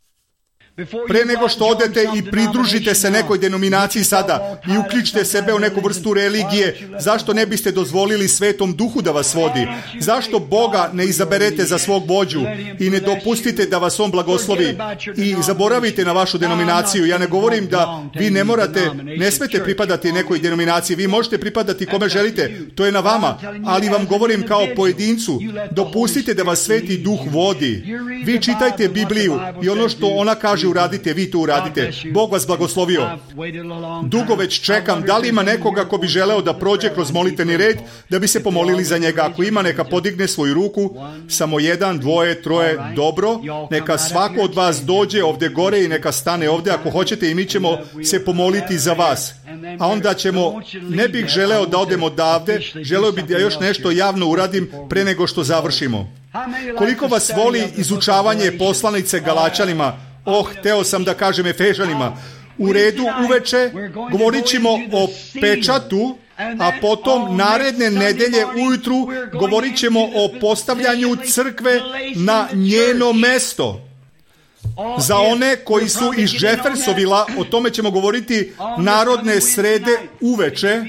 Pre nego što odete i pridružite se nekoj denominaciji sada i uključite sebe u neku vrstu religije, zašto ne biste dozvolili Svetom Duhu da vas vodi? Zašto Boga ne izaberete za svog vođu i ne dopustite da vas On blagoslovi i zaboravite na vašu denominaciju? Ja ne govorim da vi ne morate, ne smete pripadati nekoj denominaciji, vi možete pripadati kome želite, to je na vama, ali vam govorim kao pojedincu, dopustite da vas Sveti Duh vodi. Vi čitajte Bibliju i ono što ona kaže može uraditi, vi to uradite. Bog vas blagoslovio. Dugo već čekam, da li ima nekoga ko bi želeo da prođe kroz molitveni red, da bi se pomolili za njega. Ako ima, neka podigne svoju ruku, samo jedan, dvoje, troje, dobro. Neka svako od vas dođe ovdje gore i neka stane ovdje ako hoćete i mi ćemo se pomoliti za vas. A onda ćemo, ne bih želeo da odem odavde, želeo bih da još nešto javno uradim pre nego što završimo. Koliko vas voli izučavanje poslanice Galačanima? Oh, hteo sam da kažem Efežanima. U redu, uveče govorit ćemo o pečatu, a potom naredne nedelje ujutru govorit ćemo o postavljanju crkve na njeno mesto. Za one koji su iz Jeffersonvilla, o tome ćemo govoriti narodne srede uveče.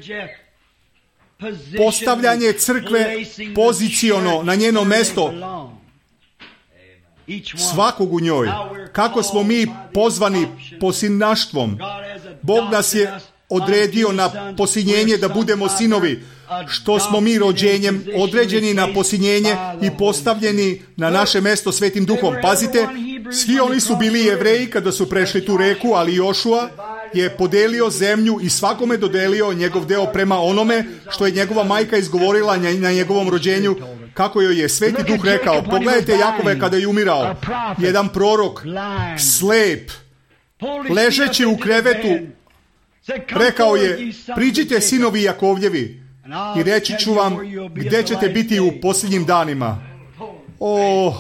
Postavljanje crkve poziciono na njeno mesto, svakog u njoj. Kako smo mi pozvani posinaštvom. Bog nas je odredio na posinjenje da budemo sinovi, što smo mi rođenjem određeni na posinjenje i postavljeni na naše mesto Svetim Duhom. Pazite, svi oni su bili Jevreji kada su prešli tu reku, ali Jošua je podelio zemlju i svakome dodelio njegov deo prema onome što je njegova majka izgovorila na njegovom rođenju, kako joj je Sveti Duh rekao. Pogledajte Jakove kada je umirao. Jedan prorok, slep, ležeći u krevetu, rekao je, priđite sinovi Jakovljevi i reći ću vam gdje ćete biti u posljednjim danima. O,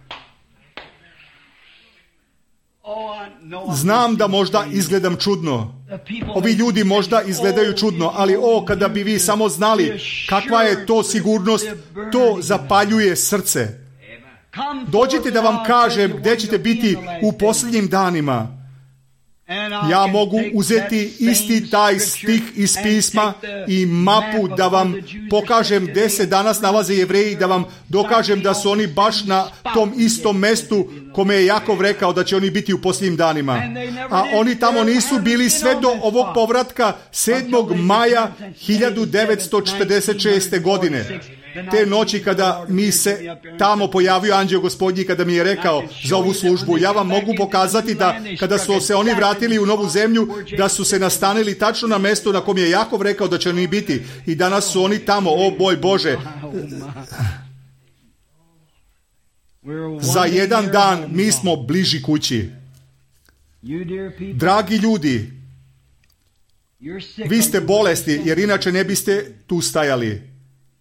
znam da možda izgledam čudno. Ovi ljudi možda izgledaju čudno, ali o, kada bi vi samo znali kakva je to sigurnost, to zapaljuje srce. Dođite da vam kažem gdje ćete biti u posljednjim danima. Ja mogu uzeti isti taj stih iz pisma i mapu da vam pokažem gdje se danas nalaze Jevreji, da vam dokažem da su oni baš na tom istom mestu kome je Jakov rekao da će oni biti u posljednjim danima. A oni tamo nisu bili sve do ovog povratka sedmog maja hiljadu devetsto četrdeset šeste. godine. Te noći kada mi se tamo pojavio anđeo Gospodnji, kada mi je rekao za ovu službu, ja vam mogu pokazati da kada su se oni vratili u novu zemlju, da su se nastanili tačno na mjestu na kom je Jakov rekao da će oni biti. I danas su oni tamo, o boj Bože. Za jedan dan mi smo bliži kući. Dragi ljudi, vi ste bolesni, jer inače ne biste tu stajali.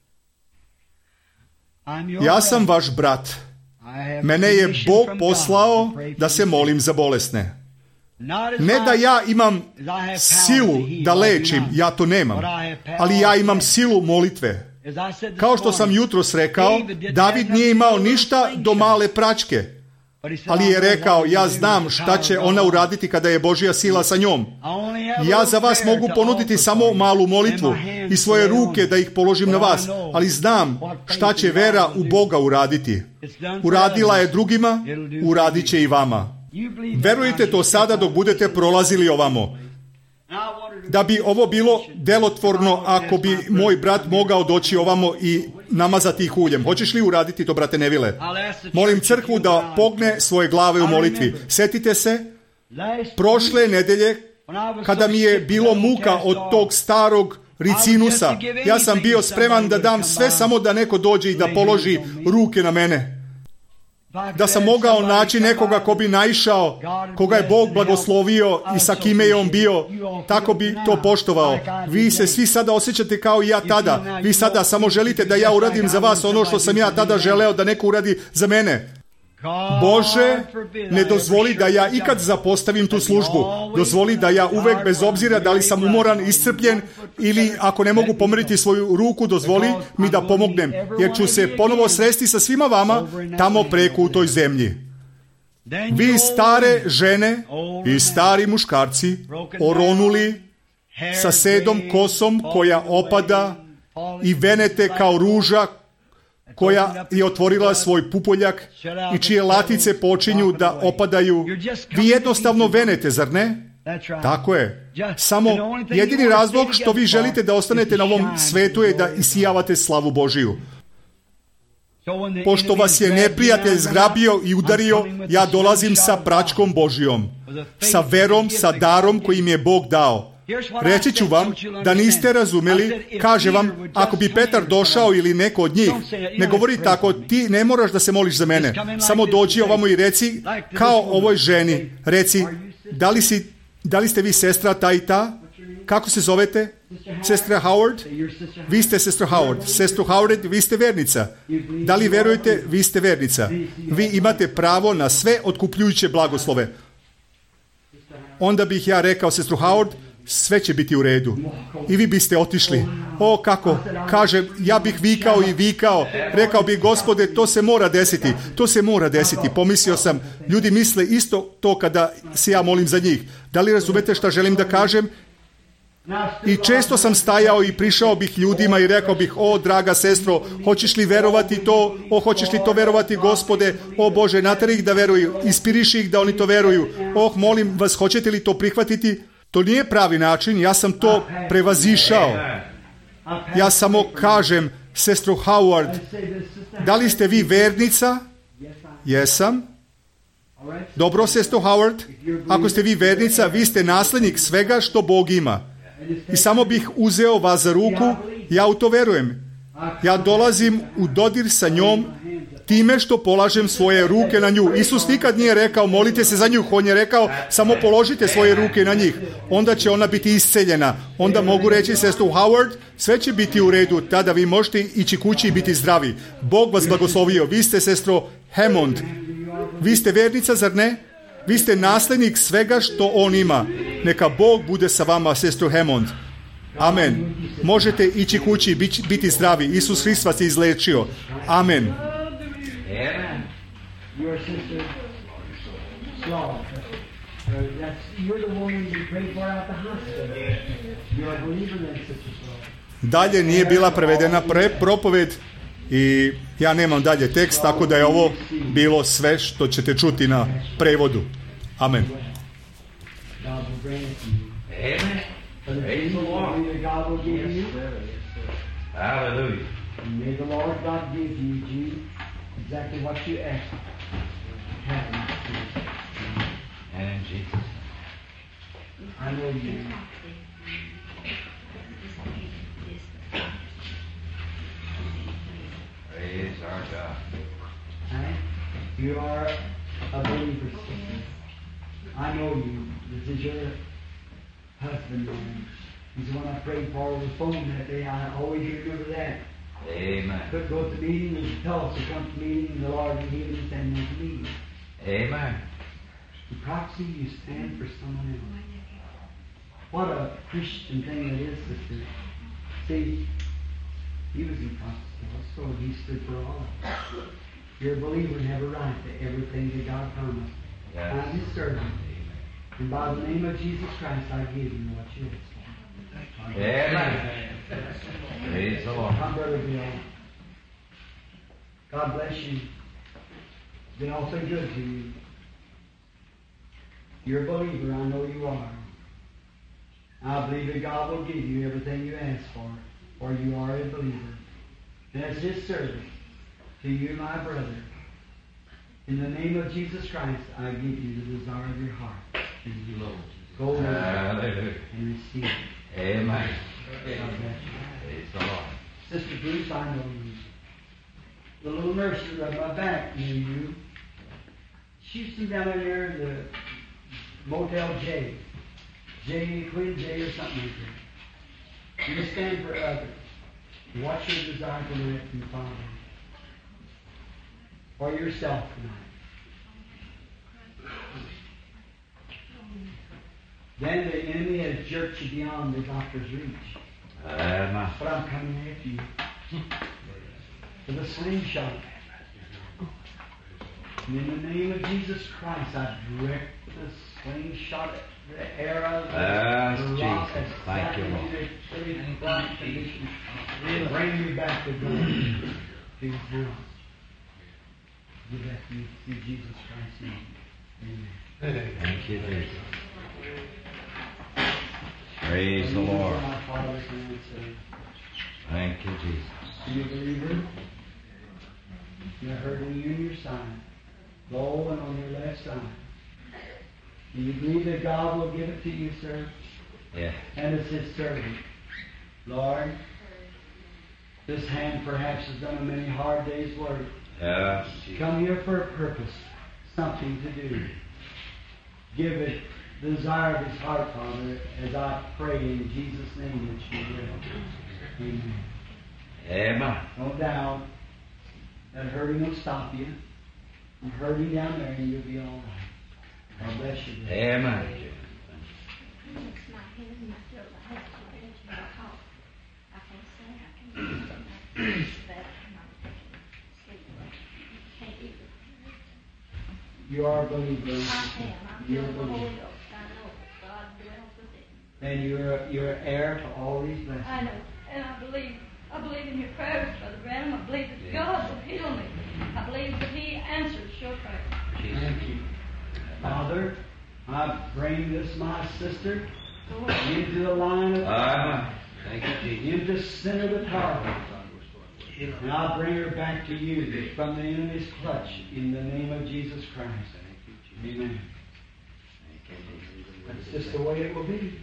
Ja sam vaš brat. Mene je Bog poslao da se molim za bolesne. Ne da ja imam silu da lečim, ja to nemam, ali ja imam silu molitve. Kao što sam jutros rekao, David nije imao ništa do male pračke, ali je rekao, ja znam šta će ona uraditi kada je Božja sila sa njom. Ja za vas mogu ponuditi samo malu molitvu i svoje ruke da ih položim na vas, ali znam šta će vera u Boga uraditi. Uradila je drugima, uradit će i vama. Verujte to sada dok budete prolazili ovamo. Da bi ovo bilo delotvorno, ako bi moj brat mogao doći ovamo i namazati ih uljem. Hoćeš li uraditi to, brate Nevile? Molim crkvu da pogne svoje glave u molitvi. Sjetite se, prošle nedelje, kada mi je bilo muka od tog starog ricinusa, ja sam bio spreman da dam sve samo da neko dođe i da položi ruke na mene. Da sam mogao naći nekoga ko bi naišao, koga je Bog blagoslovio i sa kime je on bio, tako bi to poštovao. Vi se svi sada osjećate kao i ja tada. Vi sada samo želite da ja uradim za vas ono što sam ja tada želeo da neko uradi za mene. Bože, ne dozvoli da ja ikad zapostavim tu službu. Dozvoli da ja uvek, bez obzira da li sam umoran, iscrpljen ili ako ne mogu pomeriti svoju ruku, dozvoli mi da pomognem, jer ću se ponovo sresti sa svima vama tamo preko u toj zemlji. Vi stare žene i stari muškarci, oronuli, sa sedom kosom koja opada i venete kao ruža koja je otvorila svoj pupoljak i čije latice počinju da opadaju. Vi jednostavno venete, zar ne? Tako je. Samo jedini razlog što vi želite da ostanete na ovom svetu je da isijavate slavu Božiju. Pošto vas je neprijatelj zgrabio i udario, ja dolazim sa pračkom Božijom, sa verom, sa darom koji mi je Bog dao. Reći ću vam da niste razumeli, kaže vam, ako bi Petar došao ili neko od njih, ne govori tako, ti ne moraš da se moliš za mene, samo dođi ovamo i reci, kao ovoj ženi, reci, da li, si, da li ste vi sestra ta i ta? Kako se zovete? Sestra Howard? Vi ste sestra Howard. Sestro Howard, vi ste vernica. Da li verujete? Vi ste vernica. Vi imate pravo na sve otkupljujuće blagoslove. Onda bih ja rekao, sestro Howard, sve će biti u redu. I vi biste otišli. O, kako? Kaže, ja bih vikao i vikao. Rekao bih, Gospode, to se mora desiti. To se mora desiti. Pomislio sam, ljudi misle isto to kada se ja molim za njih. Da li razumete šta želim da kažem? I često sam stajao i prišao bih ljudima i rekao bih, o, draga sestro, hoćeš li verovati to? O, hoćeš li to verovati, Gospode? O, Bože, nateri ih da veruju. Ispiriši ih da oni to veruju. Oh, molim vas, hoćete li to prihvatiti? To nije pravi način, ja sam to prevazišao. Ja samo kažem, sestro Howard, da li ste vi vernica? Jesam. Dobro, sestro Howard, ako ste vi vernica, vi ste naslednik svega što Bog ima. I samo bih uzeo vas za ruku, ja u to verujem. Ja dolazim u dodir sa njom time što polažem svoje ruke na nju. Isus nikad nije rekao, molite se za nju. On je rekao, samo položite svoje ruke na njih. Onda će ona biti isceljena. Onda mogu reći, sestru Howard, sve će biti u redu. Tada vi možete ići kući i biti zdravi. Bog vas blagoslovio. Vi ste, sestro Hammond. Vi ste vernica, zar ne? Vi ste naslednik svega što on ima. Neka Bog bude sa vama, sestro Hammond. Amen. Možete ići kući i biti zdravi. Isus Hrist vas je izlečio. Amen. Amen. Your sister, Slaw. That's you're the woman you prayed for out the hospital. You're a believer in Sister Slaw. Dalje nije bila prevedena pre propoved i ja nemam dalje tekst, tako da je ovo bilo sve što ćete čuti na prevodu. Amen. God will grant it to you. Amen. Praise the Lord. God will give you. Hallelujah. May the Lord God give you, Jude, exactly what you asked. And in Jesus. I know you. Praise our God. Right? You are a believer, sister. I know you. This is your husband. He's the one I prayed for over the phone that day. I always remember that. Amen. Could go to the meeting and tell us to come to the meeting, and the Lord would heal us and make a meeting. Amen. In proxy, you stand for someone else. What a Christian thing it is, sister. See, he was in proxy also, and he stood for all of us. You're a believer and have a right to everything that God promised. Yes. I'm his servant. And by the name of Jesus Christ, I give you what you ask for. Amen. Praise the Lord. My brother Bill, God bless you. It's been awfully good to you. You're a believer, I know you are. I believe that God will give you everything you ask for, for you are a believer. And as his servant, to you, my brother, in the name of Jesus Christ, I give you the desire of your heart. In you, Lord. Go over Hallelujah. and receive it. Amen. God bless you. Praise the Lord. Sister Bruce, I know you. The little nursery right my back knew you. She's from down there in the Motel J. J, Queen J or something like that. You stand for others. What's your desire to live from the Father? Or yourself tonight. Then the enemy has jerked you beyond the doctor's reach. Amen. But I'm coming after you. With a slingshot. And in the name of Jesus Christ, I direct the slingshot, the arrow, Yes, the rock, Jesus. that's Thank you, in Lord. the pretty bright condition. Bring me back to God, to his house. Give that to me through Jesus Christ's name. Amen. Thank you, Jesus. Praise the Lord. My Father's name, say, Thank you, Jesus. do you believe it? You're hurting you in your side. Low and on your left side. Do you believe that God will give it to you, sir? Yeah. And it's His servant. Lord, this hand perhaps has done a many hard days' work. Yeah. Come here for a purpose, something to do. Give it the desire of His heart, Father, as I pray in Jesus' name that you will. Amen. Amen. No doubt that hurting will stop you. I'm hurting down there and you'll be all right. God bless you. Brother. Amen. It's my head and my throat. I have to get into my cough. I can say I can do that. I'm not sleep. Can't eat. You are a believer. I am. I'm You're a filled with the Holy believer. Ghost. I know that God dwells within. And you're, you're heir to all these blessings. I know. And I believe. I believe in your prayers, Brother Branham. I believe that God will heal me. I believe that He answers your prayers. Thank you. Father, I bring this, my sister, into the line of Amen. Thank you, Jesus. into center of the target. And I'll bring her back to you from the enemy's clutch in the name of Jesus Christ. Amen. That's just the way it will be.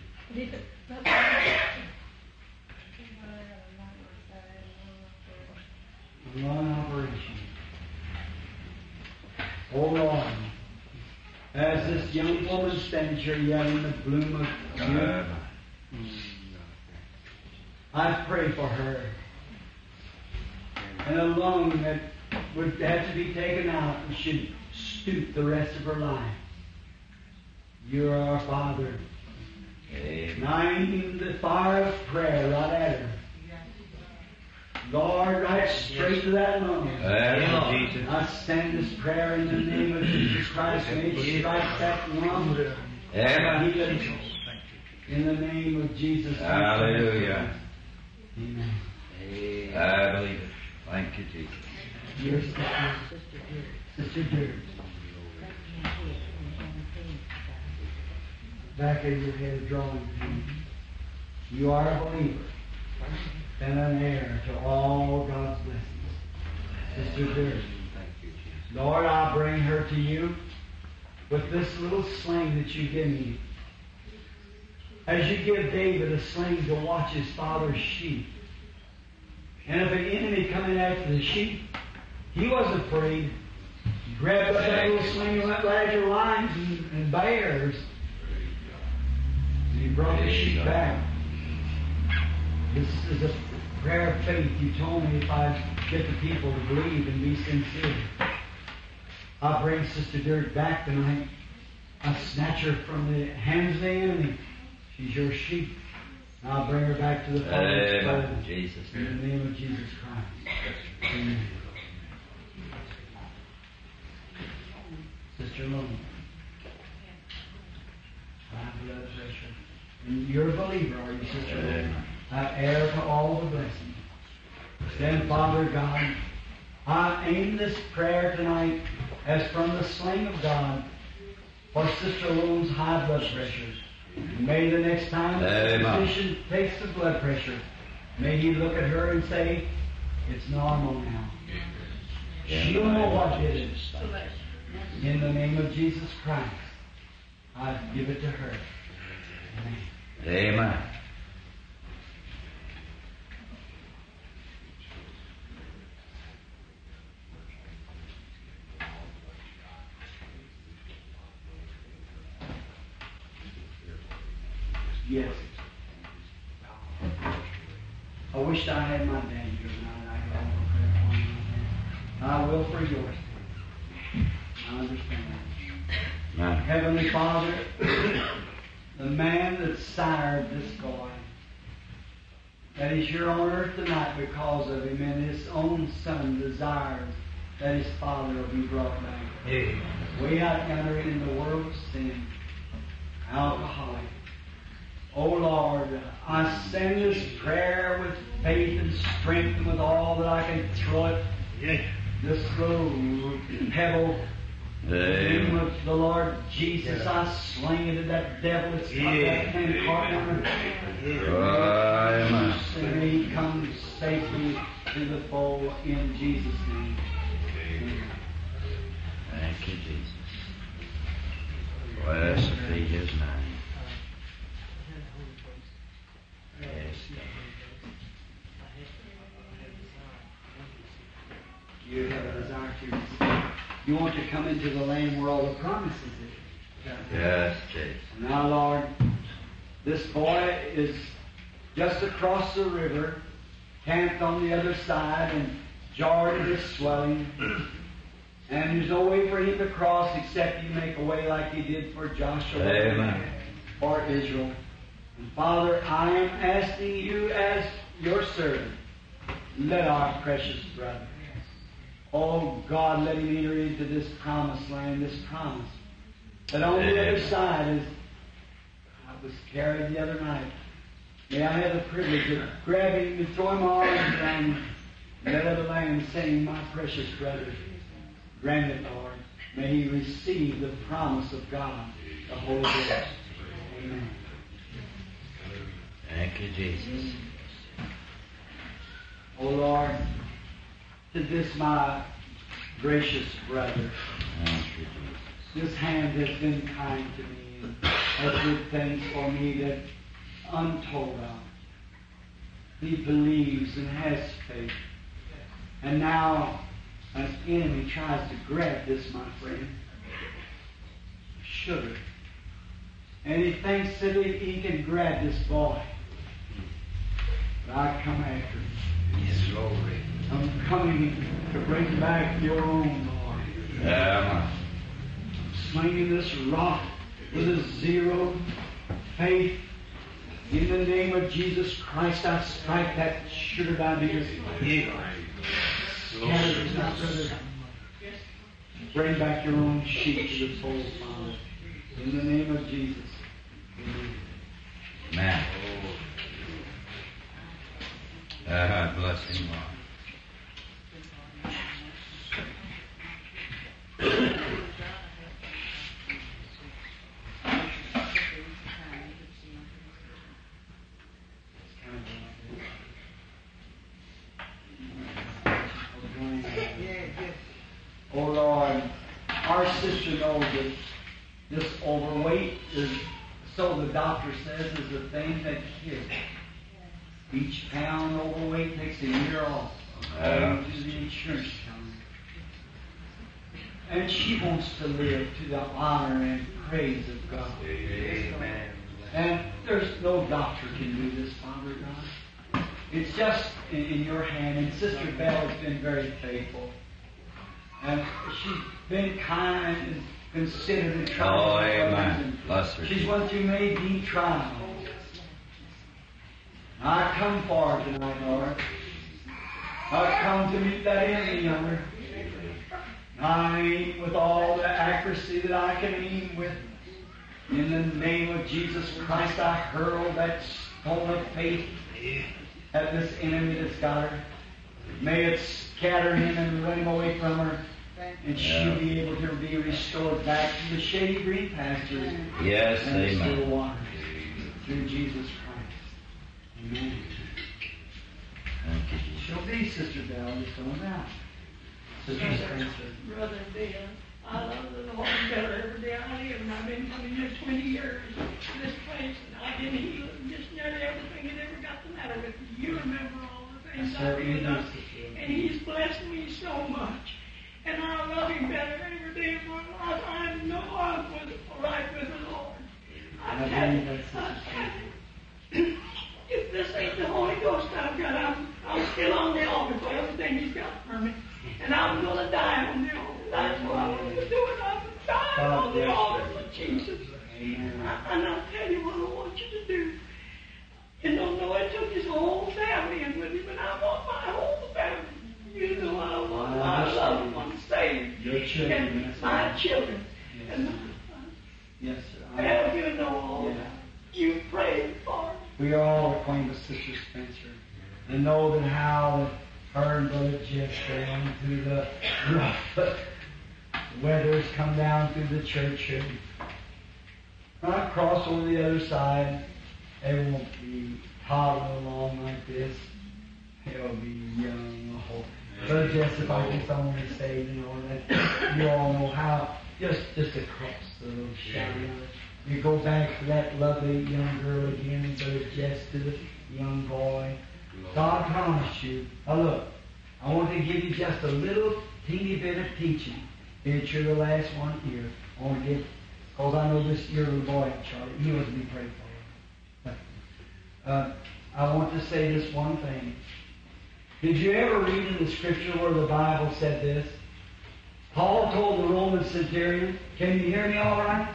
A long operation. Oh Lord, as this young woman stands here yet in the bloom of youth, I pray for her. And a lung that would have to be taken out and should stoop the rest of her life. You're our Father. And I aim the fire of prayer right at her. Lord, right straight to that lung. Amen, Jesus. I send this prayer in the name of Jesus Christ. May it strike that lung. Amen. Heal it. In the name of Jesus Christ. Hallelujah. Amen. I believe it. Thank you, Jesus. Your sister, Sister Dirk. Back of your head drawing. You are a believer and an heir to all God's blessings. Sister Dirk. Lord, I bring her to you with this little sling that you give me. As you give David a sling to watch his father's sheep. And if an enemy coming after the sheep, he wasn't afraid. He grabbed up that little sling and went after lions and, and bears. And he brought the sheep back. This is a prayer of faith. You told me if I get the people to believe and be sincere. I bring Sister Dirk back tonight. I snatch her from the hands of the enemy. She's your sheep. And I'll bring her back to the Father's presence. Jesus. In the name of Jesus Christ. Amen. Sister Lone. High blood pressure. And you're a believer, are you, Sister Lone? I heir to all the blessings. Then, Father God, I aim this prayer tonight as from the sling of God for Sister Lone's high blood pressure. May the next time the physician takes the blood pressure, may he look at her and say, it's normal now. She'll know what did it. In the name of Jesus Christ, I give it to her. Amen. Amen. Yes. I wish I had my dad here tonight. I got a prayer for you. I will for yours. I understand. Amen. Heavenly Father, the man that sired this boy, that is here on earth tonight because of him, and his own son desired that his father will be brought back. Amen. Way out yonder in the world of sin, alcoholic. Oh Lord, I send this prayer with faith and strength and with all that I can throw it. Yeah. This little pebble. In the name of the Lord Jesus, I sling it at that devil that's got that man caught down there. Amen. And may he come safely to the fold in Jesus' name. Thank you, Jesus. Blessed be His name. Yes, You have a desire to. You want to come into the land where all the promises is. yes, Jesus. Now, Lord, this boy is just across the river, camped on the other side, and Jordan is swelling. And there's no way for him to cross except you make a way like you did for Joshua Amen. or Israel. And Father, I am asking you as your servant, let our precious brother, oh God, let him enter into this promised land, this promise. That on the other side, as I was carried the other night, may I have the privilege of grabbing him and throwing my arms around him in that other land, saying, my precious brother, grant it, Lord. May he receive the promise of God, the Holy Ghost. Amen. Thank you, Jesus. O Lord, to this my gracious brother, Thank you, Jesus. this hand has been kind to me and has did things for me that untold of. He believes and has faith. And now an enemy tries to grab this, my friend. Sugar. And he thinks that he, he can grab this boy. But I come after him. Yes, glory. I'm coming to bring back your own, Lord. Yeah, Slinging this rock with a zero faith. In the name of Jesus Christ, I strike that sugar diabetes. Scatter it, my brother. Bring back your own sheep to the fold, Father. In the name of Jesus. Amen. man. Uh, bless him, Lord. Oh Lord, our sister knows that this overweight is, so the doctor says, is a thing that kills. Each pound overweight takes a year off, according to the insurance company. And she wants to live to the honor and praise of God. Amen. And there's no doctor can do this, Father God. It's just in, in your hand. And Sister Bell has been very faithful. And she's been kind and considerate and tried. Oh, amen. Bless her. She's went through many deep trials. I come forward tonight, Lord. I come to meet that enemy yonder. I aim with all the accuracy that I can aim with. In the name of Jesus Christ, I hurl that stone of faith at this enemy that's got her. May it scatter him and run him away from her. And she'll be able to be restored back to the shady green pastures Yes, and the amen. still waters. Through Jesus Christ. Amen. Thank you, Jesus. She'll be Sister Bell, just going out. Sister Spencer. Brother Bill, I love the Lord better every day I live, and I've been coming here twenty years to this place, and I've been healed of just nearly everything that ever got the matter with me. You remember all the things I've been up, and He's blessed me so much. And I love Him better every day of my life. I know I'm with, right with the Lord. I tell you, I tell you, if this ain't the Holy Ghost I've got, I'm, I'm still on the altar for everything He's got for me. And I'm going to die on the altar. That's what I want to do. And I'm dying on the altar for Jesus. And I'll tell you what I want you to do. You don't know, it took His whole family in with Him, and I want my whole family. You know I want my loved ones saved. Your children. And my children. Yes. And Yes, sir. and you know all Yeah. that. You prayed for me. We are all acquainted with Sister Spencer and know that how that her and Brother Jeff down through the rough weather's come down through the church and when I cross over the other side, they won't be toddling along like this. They'll be young, oh, Brother Jess, if I just only say, you know, that you all know how, just just across the little shadow. You go back to that lovely young girl again, Brother Jess, to the young boy. God promised you. Now look, I want to give you just a little teeny bit of teaching. It's you're the last one here. I want to get, because I know this your little boy, Charlie, he was to be prayed for. Uh, I want to say this one thing. Did you ever read in the Scripture where the Bible said this? Paul told the Roman centurion, can you hear me all right?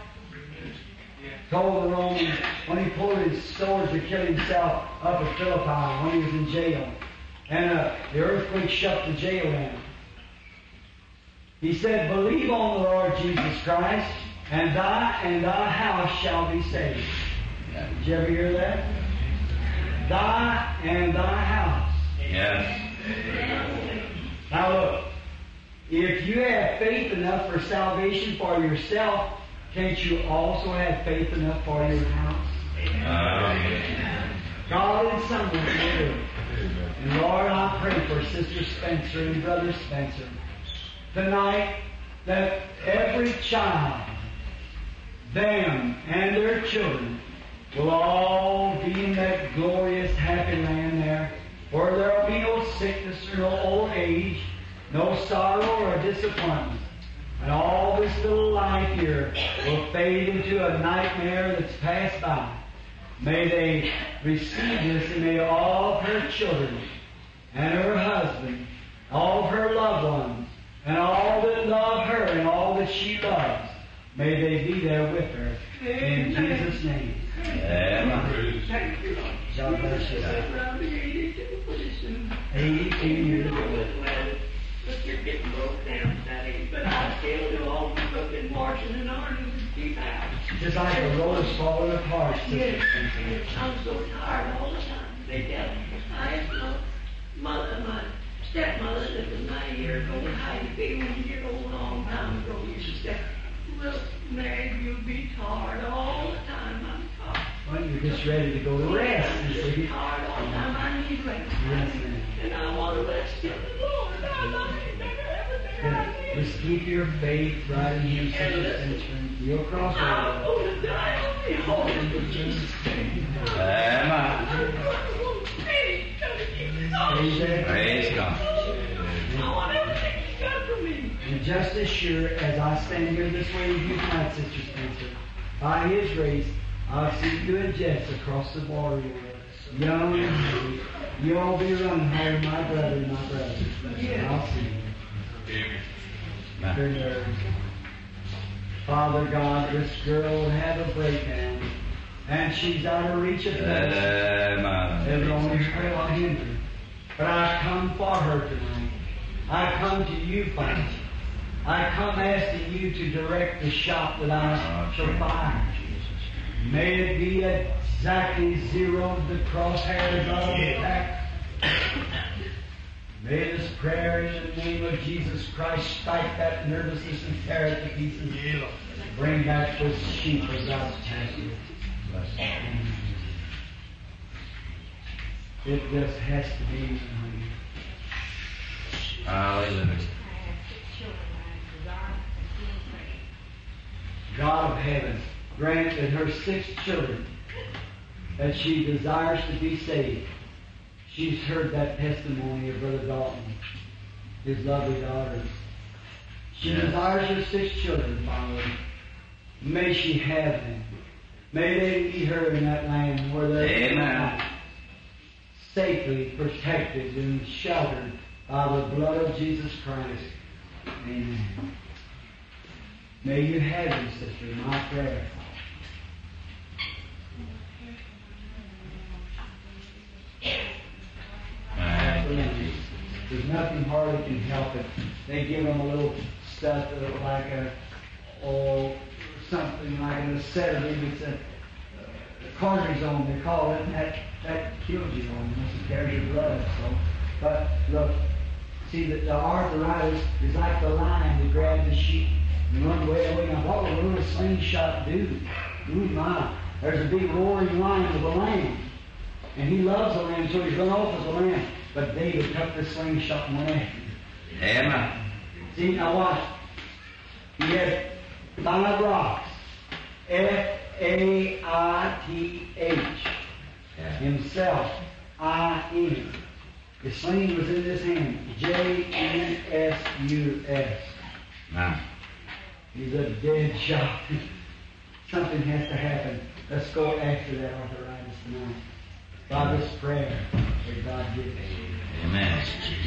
Told the Roman when he pulled his sword to kill himself up at Philippi when he was in jail. And uh, the earthquake shut the jail down. He said, believe on the Lord Jesus Christ, and thy and thy house shall be saved. Did you ever hear that? Thy and thy house. Yes. Now look, if you have faith enough for salvation for yourself, can't you also have faith enough for your house? Amen. God is someone to do. And Lord, I pray for Sister Spencer and Brother Spencer tonight that every child, them and their children, will all be in that glorious happy land there, where there will be no sickness or no old age, no sorrow or disappointment. And all this little life here will fade into a nightmare that's passed by. May they receive this, and may all of her children and her husband, all of her loved ones, and all that love her and all that she loves, may they be there with her. In Jesus' name. Amen. Thank you, Lord. God bless you. Around the eighty-two position. eighteen years old. But you're getting broke down, Daddy. But I still do all the cooking, washing, and ironing to keep out. Just like the road is falling apart, Sister Yes, Spencer. yes. I'm so tired all the time. They tell me. I asked my mother, my stepmother that was ninety years old, how you feel when you get old a long time ago. She said, well, Meg, you'll be tired all the time. I'm tired. Well, you're just ready to go to rest, you I'm see. tired all the time. I need rest. Yes, ma'am. And I want to rest in the Lord. I love you better everything I Good. need. Just keep your faith right in Him, Sister Spencer. You'll cross I'm over. going to die on the holy for Jesus' name. Amen. I'm going to pray. Praise God. Praise God. I want everything He's got for me. And just as sure as I stand here this way with you tonight, Sister Spencer, by His grace, I'll see you and Jess across the border. Young and happy. You'll all be running home, my brother and my brother. I'll see you. Their nerves. Father God, this girl will have a breakdown, and she's out of reach of medicine. Amen. It'll only hurt or hinder. But I come for her tonight. I come to you, Father. I come asking you to direct the shot that I shall fire. May it be exactly zero the crosshairs of the attack. May this prayer in the name of Jesus Christ strike that nervousness and tear it to pieces. Bring back this sheep of God's pasture. It just has to be. Hallelujah. God of heaven, grant that her six children, that she desires to be saved. She's heard that testimony of Brother Dalton, his lovely daughters. She Yes. desires her six children, Father. May she have them. May they meet her in that land where they're Amen. safely protected and sheltered by the blood of Jesus Christ. Amen. May you have them, sister, my prayer. Amen. There's nothing hardly can help it. They give them a little stuff that look like a, or something like an sedative. It's a, a cortisone, they call it, and that, that kills you almost. It carries your blood. So, but look, see that the arthritis is like the lion that grabbed the sheep and run way away. Now, what will a slingshot do? Ooh, my. There's a big roaring lion with a lamb. And he loves the lamb, so he's run off with the lamb. But David took the slingshot and went after him. Amen. See, now watch. He had five rocks. F A I T H. Yeah. Himself. I N. The sling was in his hand. J N S U S. Now, He's a dead shot. Something has to happen. Let's go after that arthritis tonight. By this prayer that God gives. amen.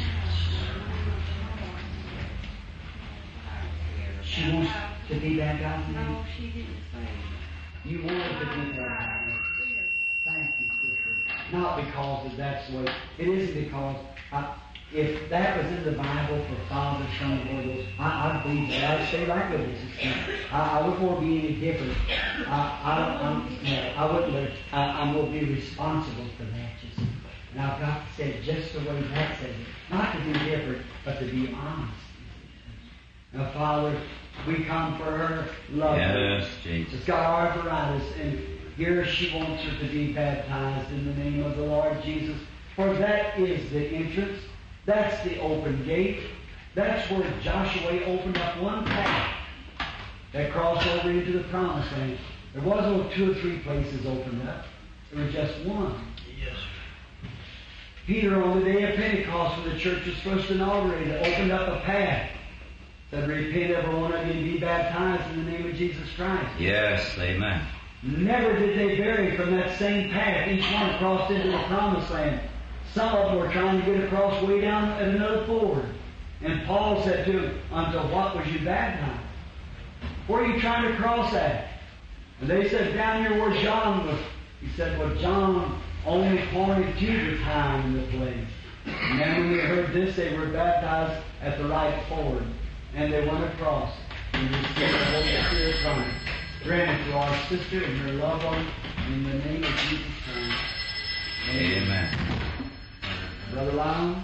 She wants to be baptized. No, she didn't say. You want her to be baptized. Thank you, sister. Not because that's the way. It isn't because I, if that was in the Bible for Father, Son, and Holy Ghost, I, I'd believe that. I'd stay right with it. I, I wouldn't want to be any different. I, I, I'm, no, I wouldn't. Let, I, I'm going to be responsible for that. You see. And I've got to say it just the way that says it. Not to be different, but to be honest. Now, Father, we come for her love. Yes, Jesus. She's got arthritis, and here she wants her to be baptized in the name of the Lord Jesus. For that is the entrance. That's the open gate. That's where Joshua opened up one path that crossed over into the promised land. There wasn't two or three places opened up. There was just one. Yes. Peter, on the day of Pentecost, when the church was first inaugurated, opened up a path. Said, repent every one of you and be baptized in the name of Jesus Christ. Yes, amen. Never did they vary from that same path. Each one crossed into the promised land. Some of them were trying to get across way down at another ford. And Paul said to them, unto what was you baptized? Where are you trying to cross at? And they said, down here where John was. He said, well, John only pointed to the time and the place. And then when they heard this, they were baptized at the right ford. And they went across and received the Holy Spirit from it. Grant it to our sister and her loved one in the name of Jesus Christ. Amen. Brother Lyon?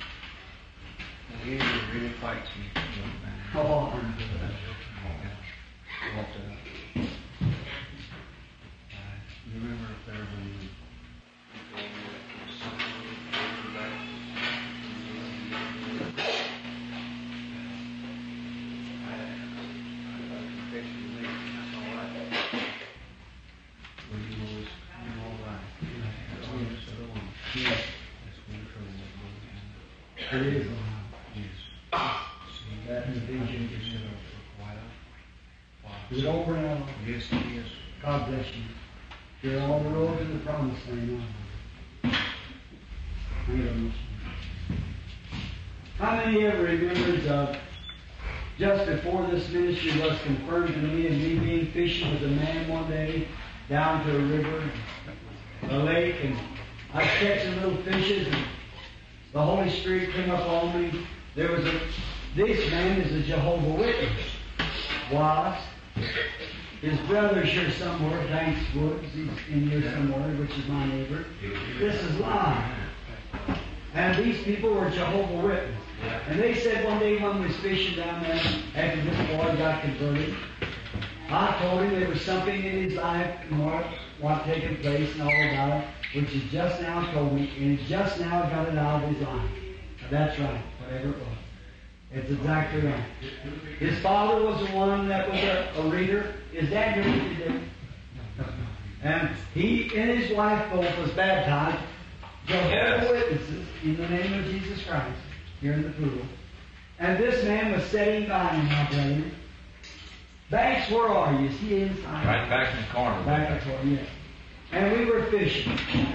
He really fights me. Oh, I'm good. Walked it up. You remember if there when you Yes. It is. That is the vision. Is it over now? Yes, it is. God bless you. You're on the road to the promised land now. How many ever remembers uh, just before this ministry was confirmed to me and me being fishing with a man one day down to a river, a lake, and I was catching little fishes, and the Holy Spirit came up on me. There was a, this man is a Jehovah's Witness. Was. His brother's here somewhere, Banks Woods, he's in here somewhere, which is my neighbor. This is Lyon. And these people were Jehovah's Witnesses. And they said one day when we was fishing down there, after this boy got converted, I told him there was something in his life, more what taking place and all about it, which he just now told me, and he just now got it out of his life. That's right, whatever it was. It's exactly right. His father was the one that was a, a reader. His dad knew what he did. And he and his wife both was baptized. Jehovah's Yes. Witnesses in the name of Jesus Christ here in the pool. And this man was sitting by him, my brother. Banks, where are you? Is he inside? Right back in the corner. Back and forth, yes. And we were fishing.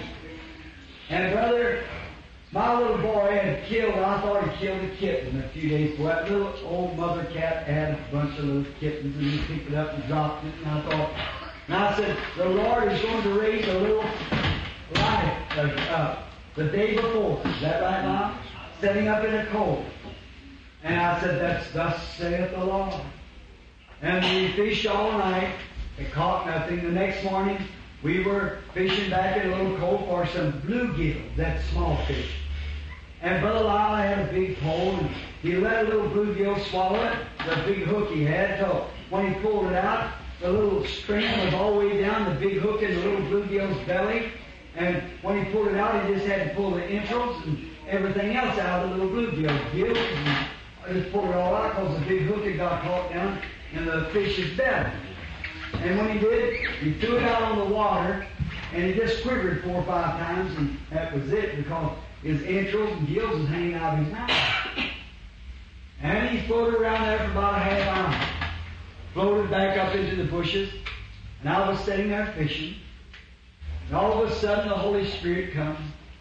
And brother, my little boy had killed, I thought he killed a kitten a few days before. That little old mother cat had a bunch of little kittens, and he picked it up and dropped it, and I thought, and I said, the Lord is going to raise a little life uh, uh, the day before. Is that right, Mom? Setting up in a cove. And I said, that's thus saith the Lord. And we fished all night. It caught nothing. The next morning, we were fishing back in a little cove for some bluegills, that small fish. And Brother Lyle had a big pole, and he let a little bluegill swallow it, the big hook he had. So when he pulled it out, the little string was all the way down, the big hook in the little bluegill's belly. And when he pulled it out, he just had to pull the entrails and everything else out of the little bluegill, gills and I just pulled it all out because the big hook had got caught down in the fish's belly. And when he did, he threw it out on the water, and he just quivered four or five times, and that was it, because his entrails and gills was hanging out of his mouth. And he floated around there for about a half hour. Floated back up into the bushes, and I was sitting there fishing, and all of a sudden the Holy Spirit comes.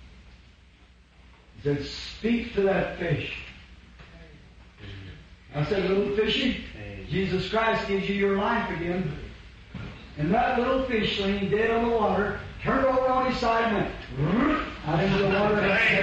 He said, speak to that fish. I said, little fishy, Jesus Christ gives you your life again. And that little fish laying dead on the water turned over on his side and went out into the water.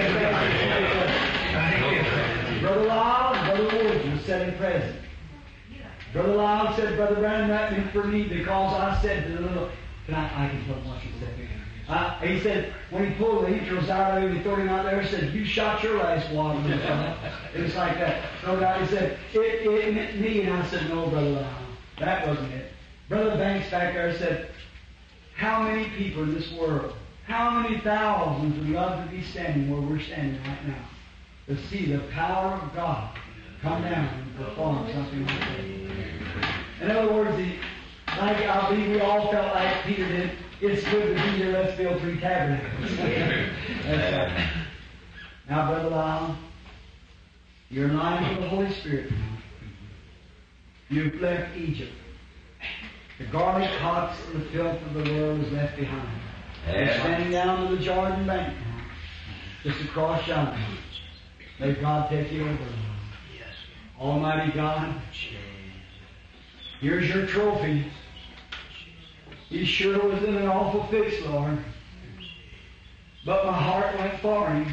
Brother Lyle and Brother Woods were sitting present. Brother Lyle said, Brother Brandon, that meant for me because I said to the little, can I, I can tell what he said. Uh, he said, when he pulled the entrails out of him, he threw him out there and said, you shot your last one. It was like that. So God, he said, it, it meant me. And I said, no, Brother Lyle, that wasn't it. Brother Banks back there said, how many people in this world, how many thousands would love to be standing where we're standing right now to see the power of God come down and perform something like that. In other words, the, like I believe we all felt like Peter did, it's good to be here, let's build three tabernacles. That's right. Now, Brother Lyle, you're in line with the Holy Spirit now. You've left Egypt. The garlic pots and the filth of the world is left behind. You're standing down to the Jordan bank now, just across yonder. May God take you over. Almighty God, here's your trophy. He sure was in an awful fix, Lord. But my heart went for him.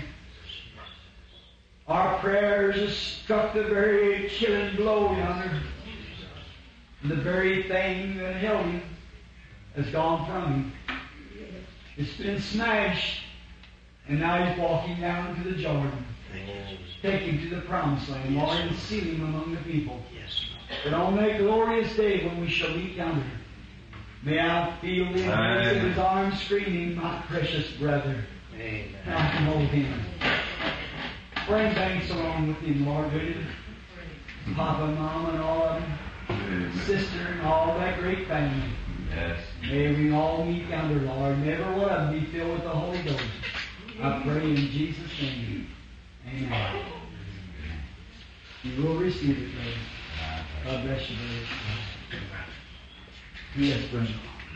Our prayers have struck the very killing blow yonder. The very thing that held him has gone from him. It's been smashed, and now he's walking down to the Jordan. Take him to the promised land, Lord, and seal him among the people. But on that glorious day when we shall meet yonder, may I feel the embrace of his arms screaming, my precious brother. Amen. I can hold him. Bring Banks along with him, Lord, will you? Papa and Mama and all of them. Sister and all that great family. Yes. May we all meet yonder, Lord. May every one of them be filled with the Holy Ghost. I pray in Jesus' name. Amen. You will receive it, brother. God bless you, brother. Yes, brother.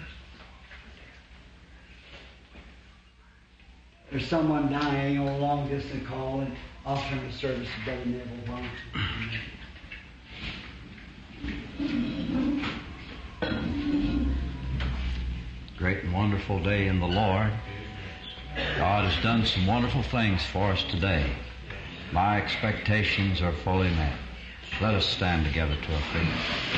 There's someone dying on a long distance call, and I'll turn the service to Brother Neville. Why Great and wonderful day in the Lord. God has done some wonderful things for us today. My expectations are fully met. Let us stand together to our feet.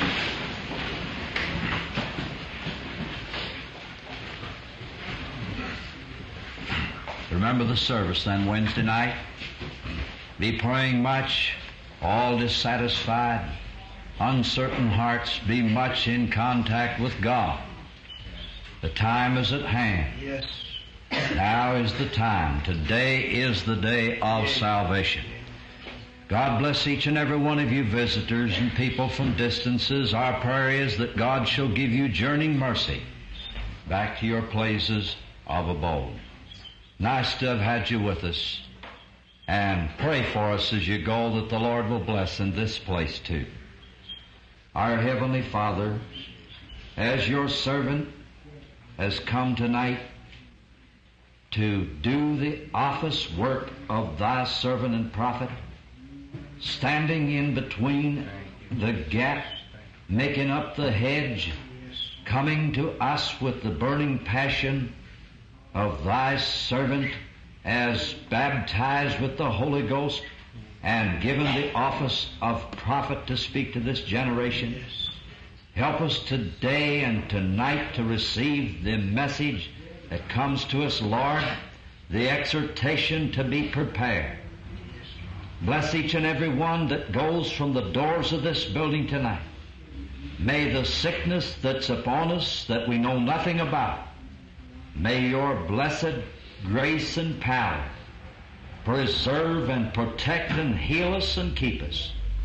Remember the service then Wednesday night. Be praying much, all dissatisfied, uncertain hearts, be much in contact with God. The time is at hand. Yes. Now is the time. Today is the day of salvation. God bless each and every one of you visitors and people from distances. Our prayer is that God shall give you journeying mercy back to your places of abode. Nice to have had you with us. And pray for us as you go that the Lord will bless in this place too. Our Heavenly Father, as your servant has come tonight to do the office work of thy servant and prophet, standing in between the gap, making up the hedge, coming to us with the burning passion of thy servant as baptized with the Holy Ghost and given the office of prophet to speak to this generation. Help us today and tonight to receive the message that comes to us, Lord, the exhortation to be prepared. Bless each and every one that goes from the doors of this building tonight. May the sickness that's upon us that we know nothing about, may your blessed grace and power preserve and protect and heal us and keep us.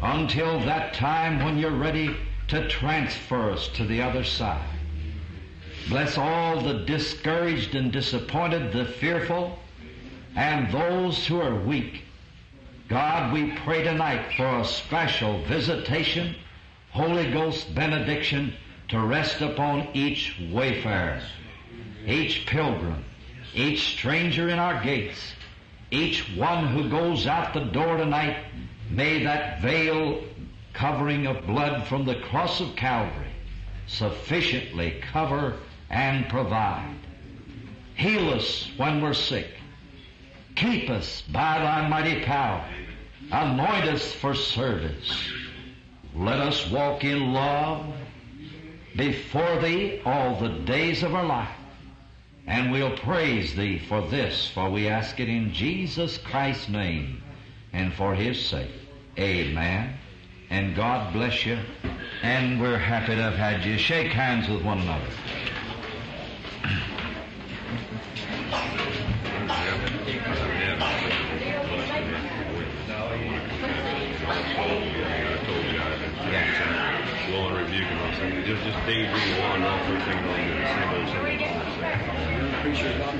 until that time when you're ready to transfer us to the other side. Bless all the discouraged and disappointed, the fearful, and those who are weak. God, we pray tonight for a special visitation, Holy Ghost benediction to rest upon each wayfarer, each pilgrim, each stranger in our gates, each one who goes out the door tonight. May that veil covering of blood from the cross of Calvary sufficiently cover and provide. Heal us when we're sick. Keep us by thy mighty power. Anoint us for service. Let us walk in love before thee all the days of our life. And we'll praise thee for this, for we ask it in Jesus Christ's name and for his sake. Amen. And God bless you. And we're happy to have had you. Shake hands with one another. Blowing, rebuking, I'm saying, just just daydream wandering off through things on the same old same old. Appreciate God.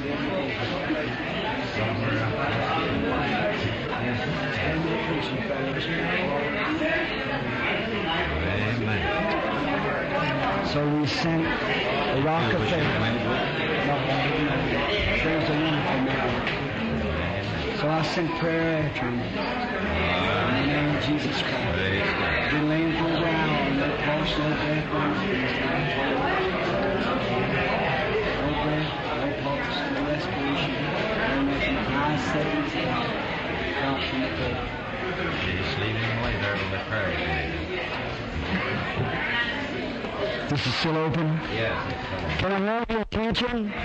Amen. So we sent a rock of faith. There's a wonderful man. So I sent prayer after him. In the name of Jesus Christ. Been laying for the ground, no pulse, no breath, no breath, no pulse, no respiration, no nothing. I said it's God. God from the dead. Just leave him lay there with the prayer. This is still open? Yes. Can I have your attention?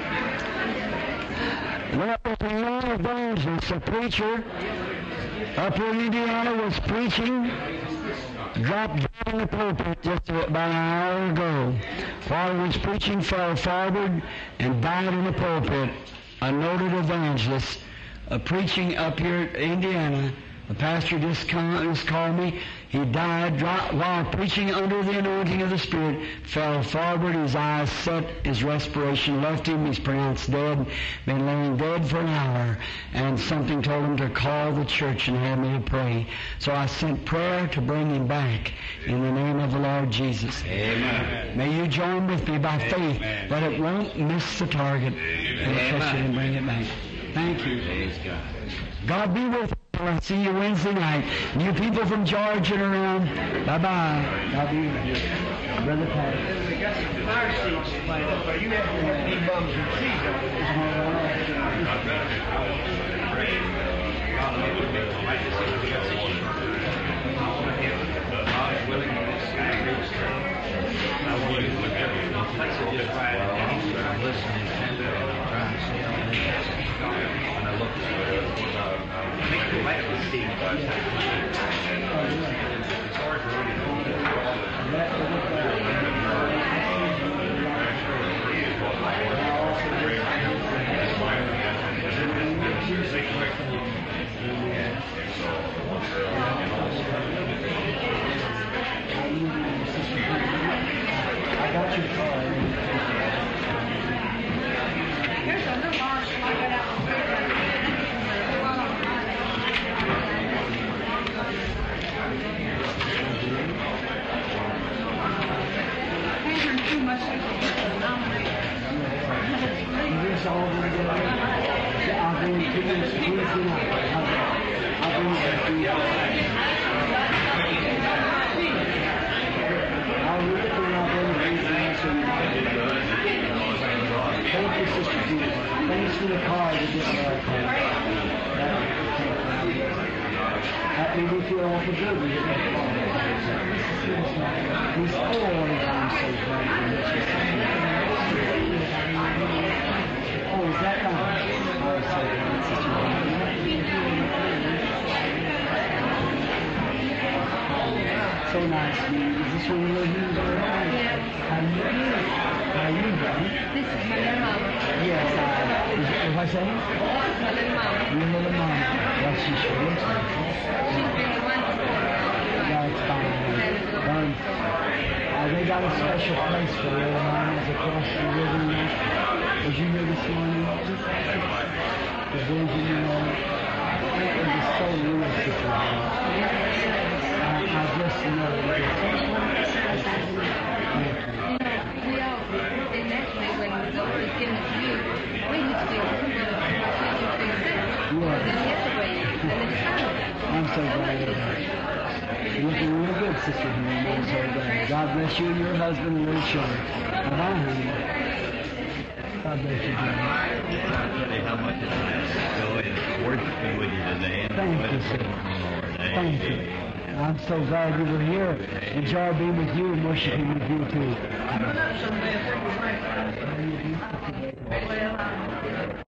Well, there was a young evangelist, a preacher, up in Indiana, was preaching, dropped dead in the pulpit just about an hour ago. While he was preaching, fell forward and died in the pulpit. A noted evangelist, uh, preaching up here in Indiana. The pastor just, come, just called me. He died dropped, while preaching under the anointing of the Spirit, fell forward, his eyes set, his respiration left him, he's pronounced dead, been laying dead for an hour, and something told him to call the church and have me to pray. So I sent prayer to bring him back in the name of the Lord Jesus. Amen. May you join with me by faith that it won't miss the target. And catch it and bring it back. Thank you. Praise God. God be with you. I'll see you Wednesday night. You people from Georgia and around, bye-bye. God be with you. Brother Pat. We got some fire seats planned up. Are you having any bums and trees up I'm listening and I'm trying to see how many when I look at it. I think the light was seen by it's hard to I got your card. Here's a little mark I got out on These are too much to nominate. This all over again. I'll bring it to you Wednesday night. I'll bring it to you. I'll read it and I'll bring it to you. Thank you, Sister Judy. Thanks for the card to get there. That made me feel awful good. We get that card. He's always on so glad. Oh, is that right? Oh, so glad, Sister Judy. So nice to meet you. Is this where you live here? How do you do? How you doing? This is my little mama. Yes, I. Is it, what I say? This is my little mama. Your little mama. What's she doing? She's been wonderful. got a special place for you, mine is across the river. Was you here this morning? The vision, you know, it was so real, Sister Helen. I, I just know it. We all, naturally, when the Lord is given to you, we need to be well, I'm so glad you're You're looking real good, Sister Helen. I'm so glad. God bless you and your husband and your children. Bye-bye, honey. God bless you, John. How much I enjoy worshiping with you today. Thank you, sir. Thank you. I'm so glad you were here. Enjoy being with you and worshiping with you, too.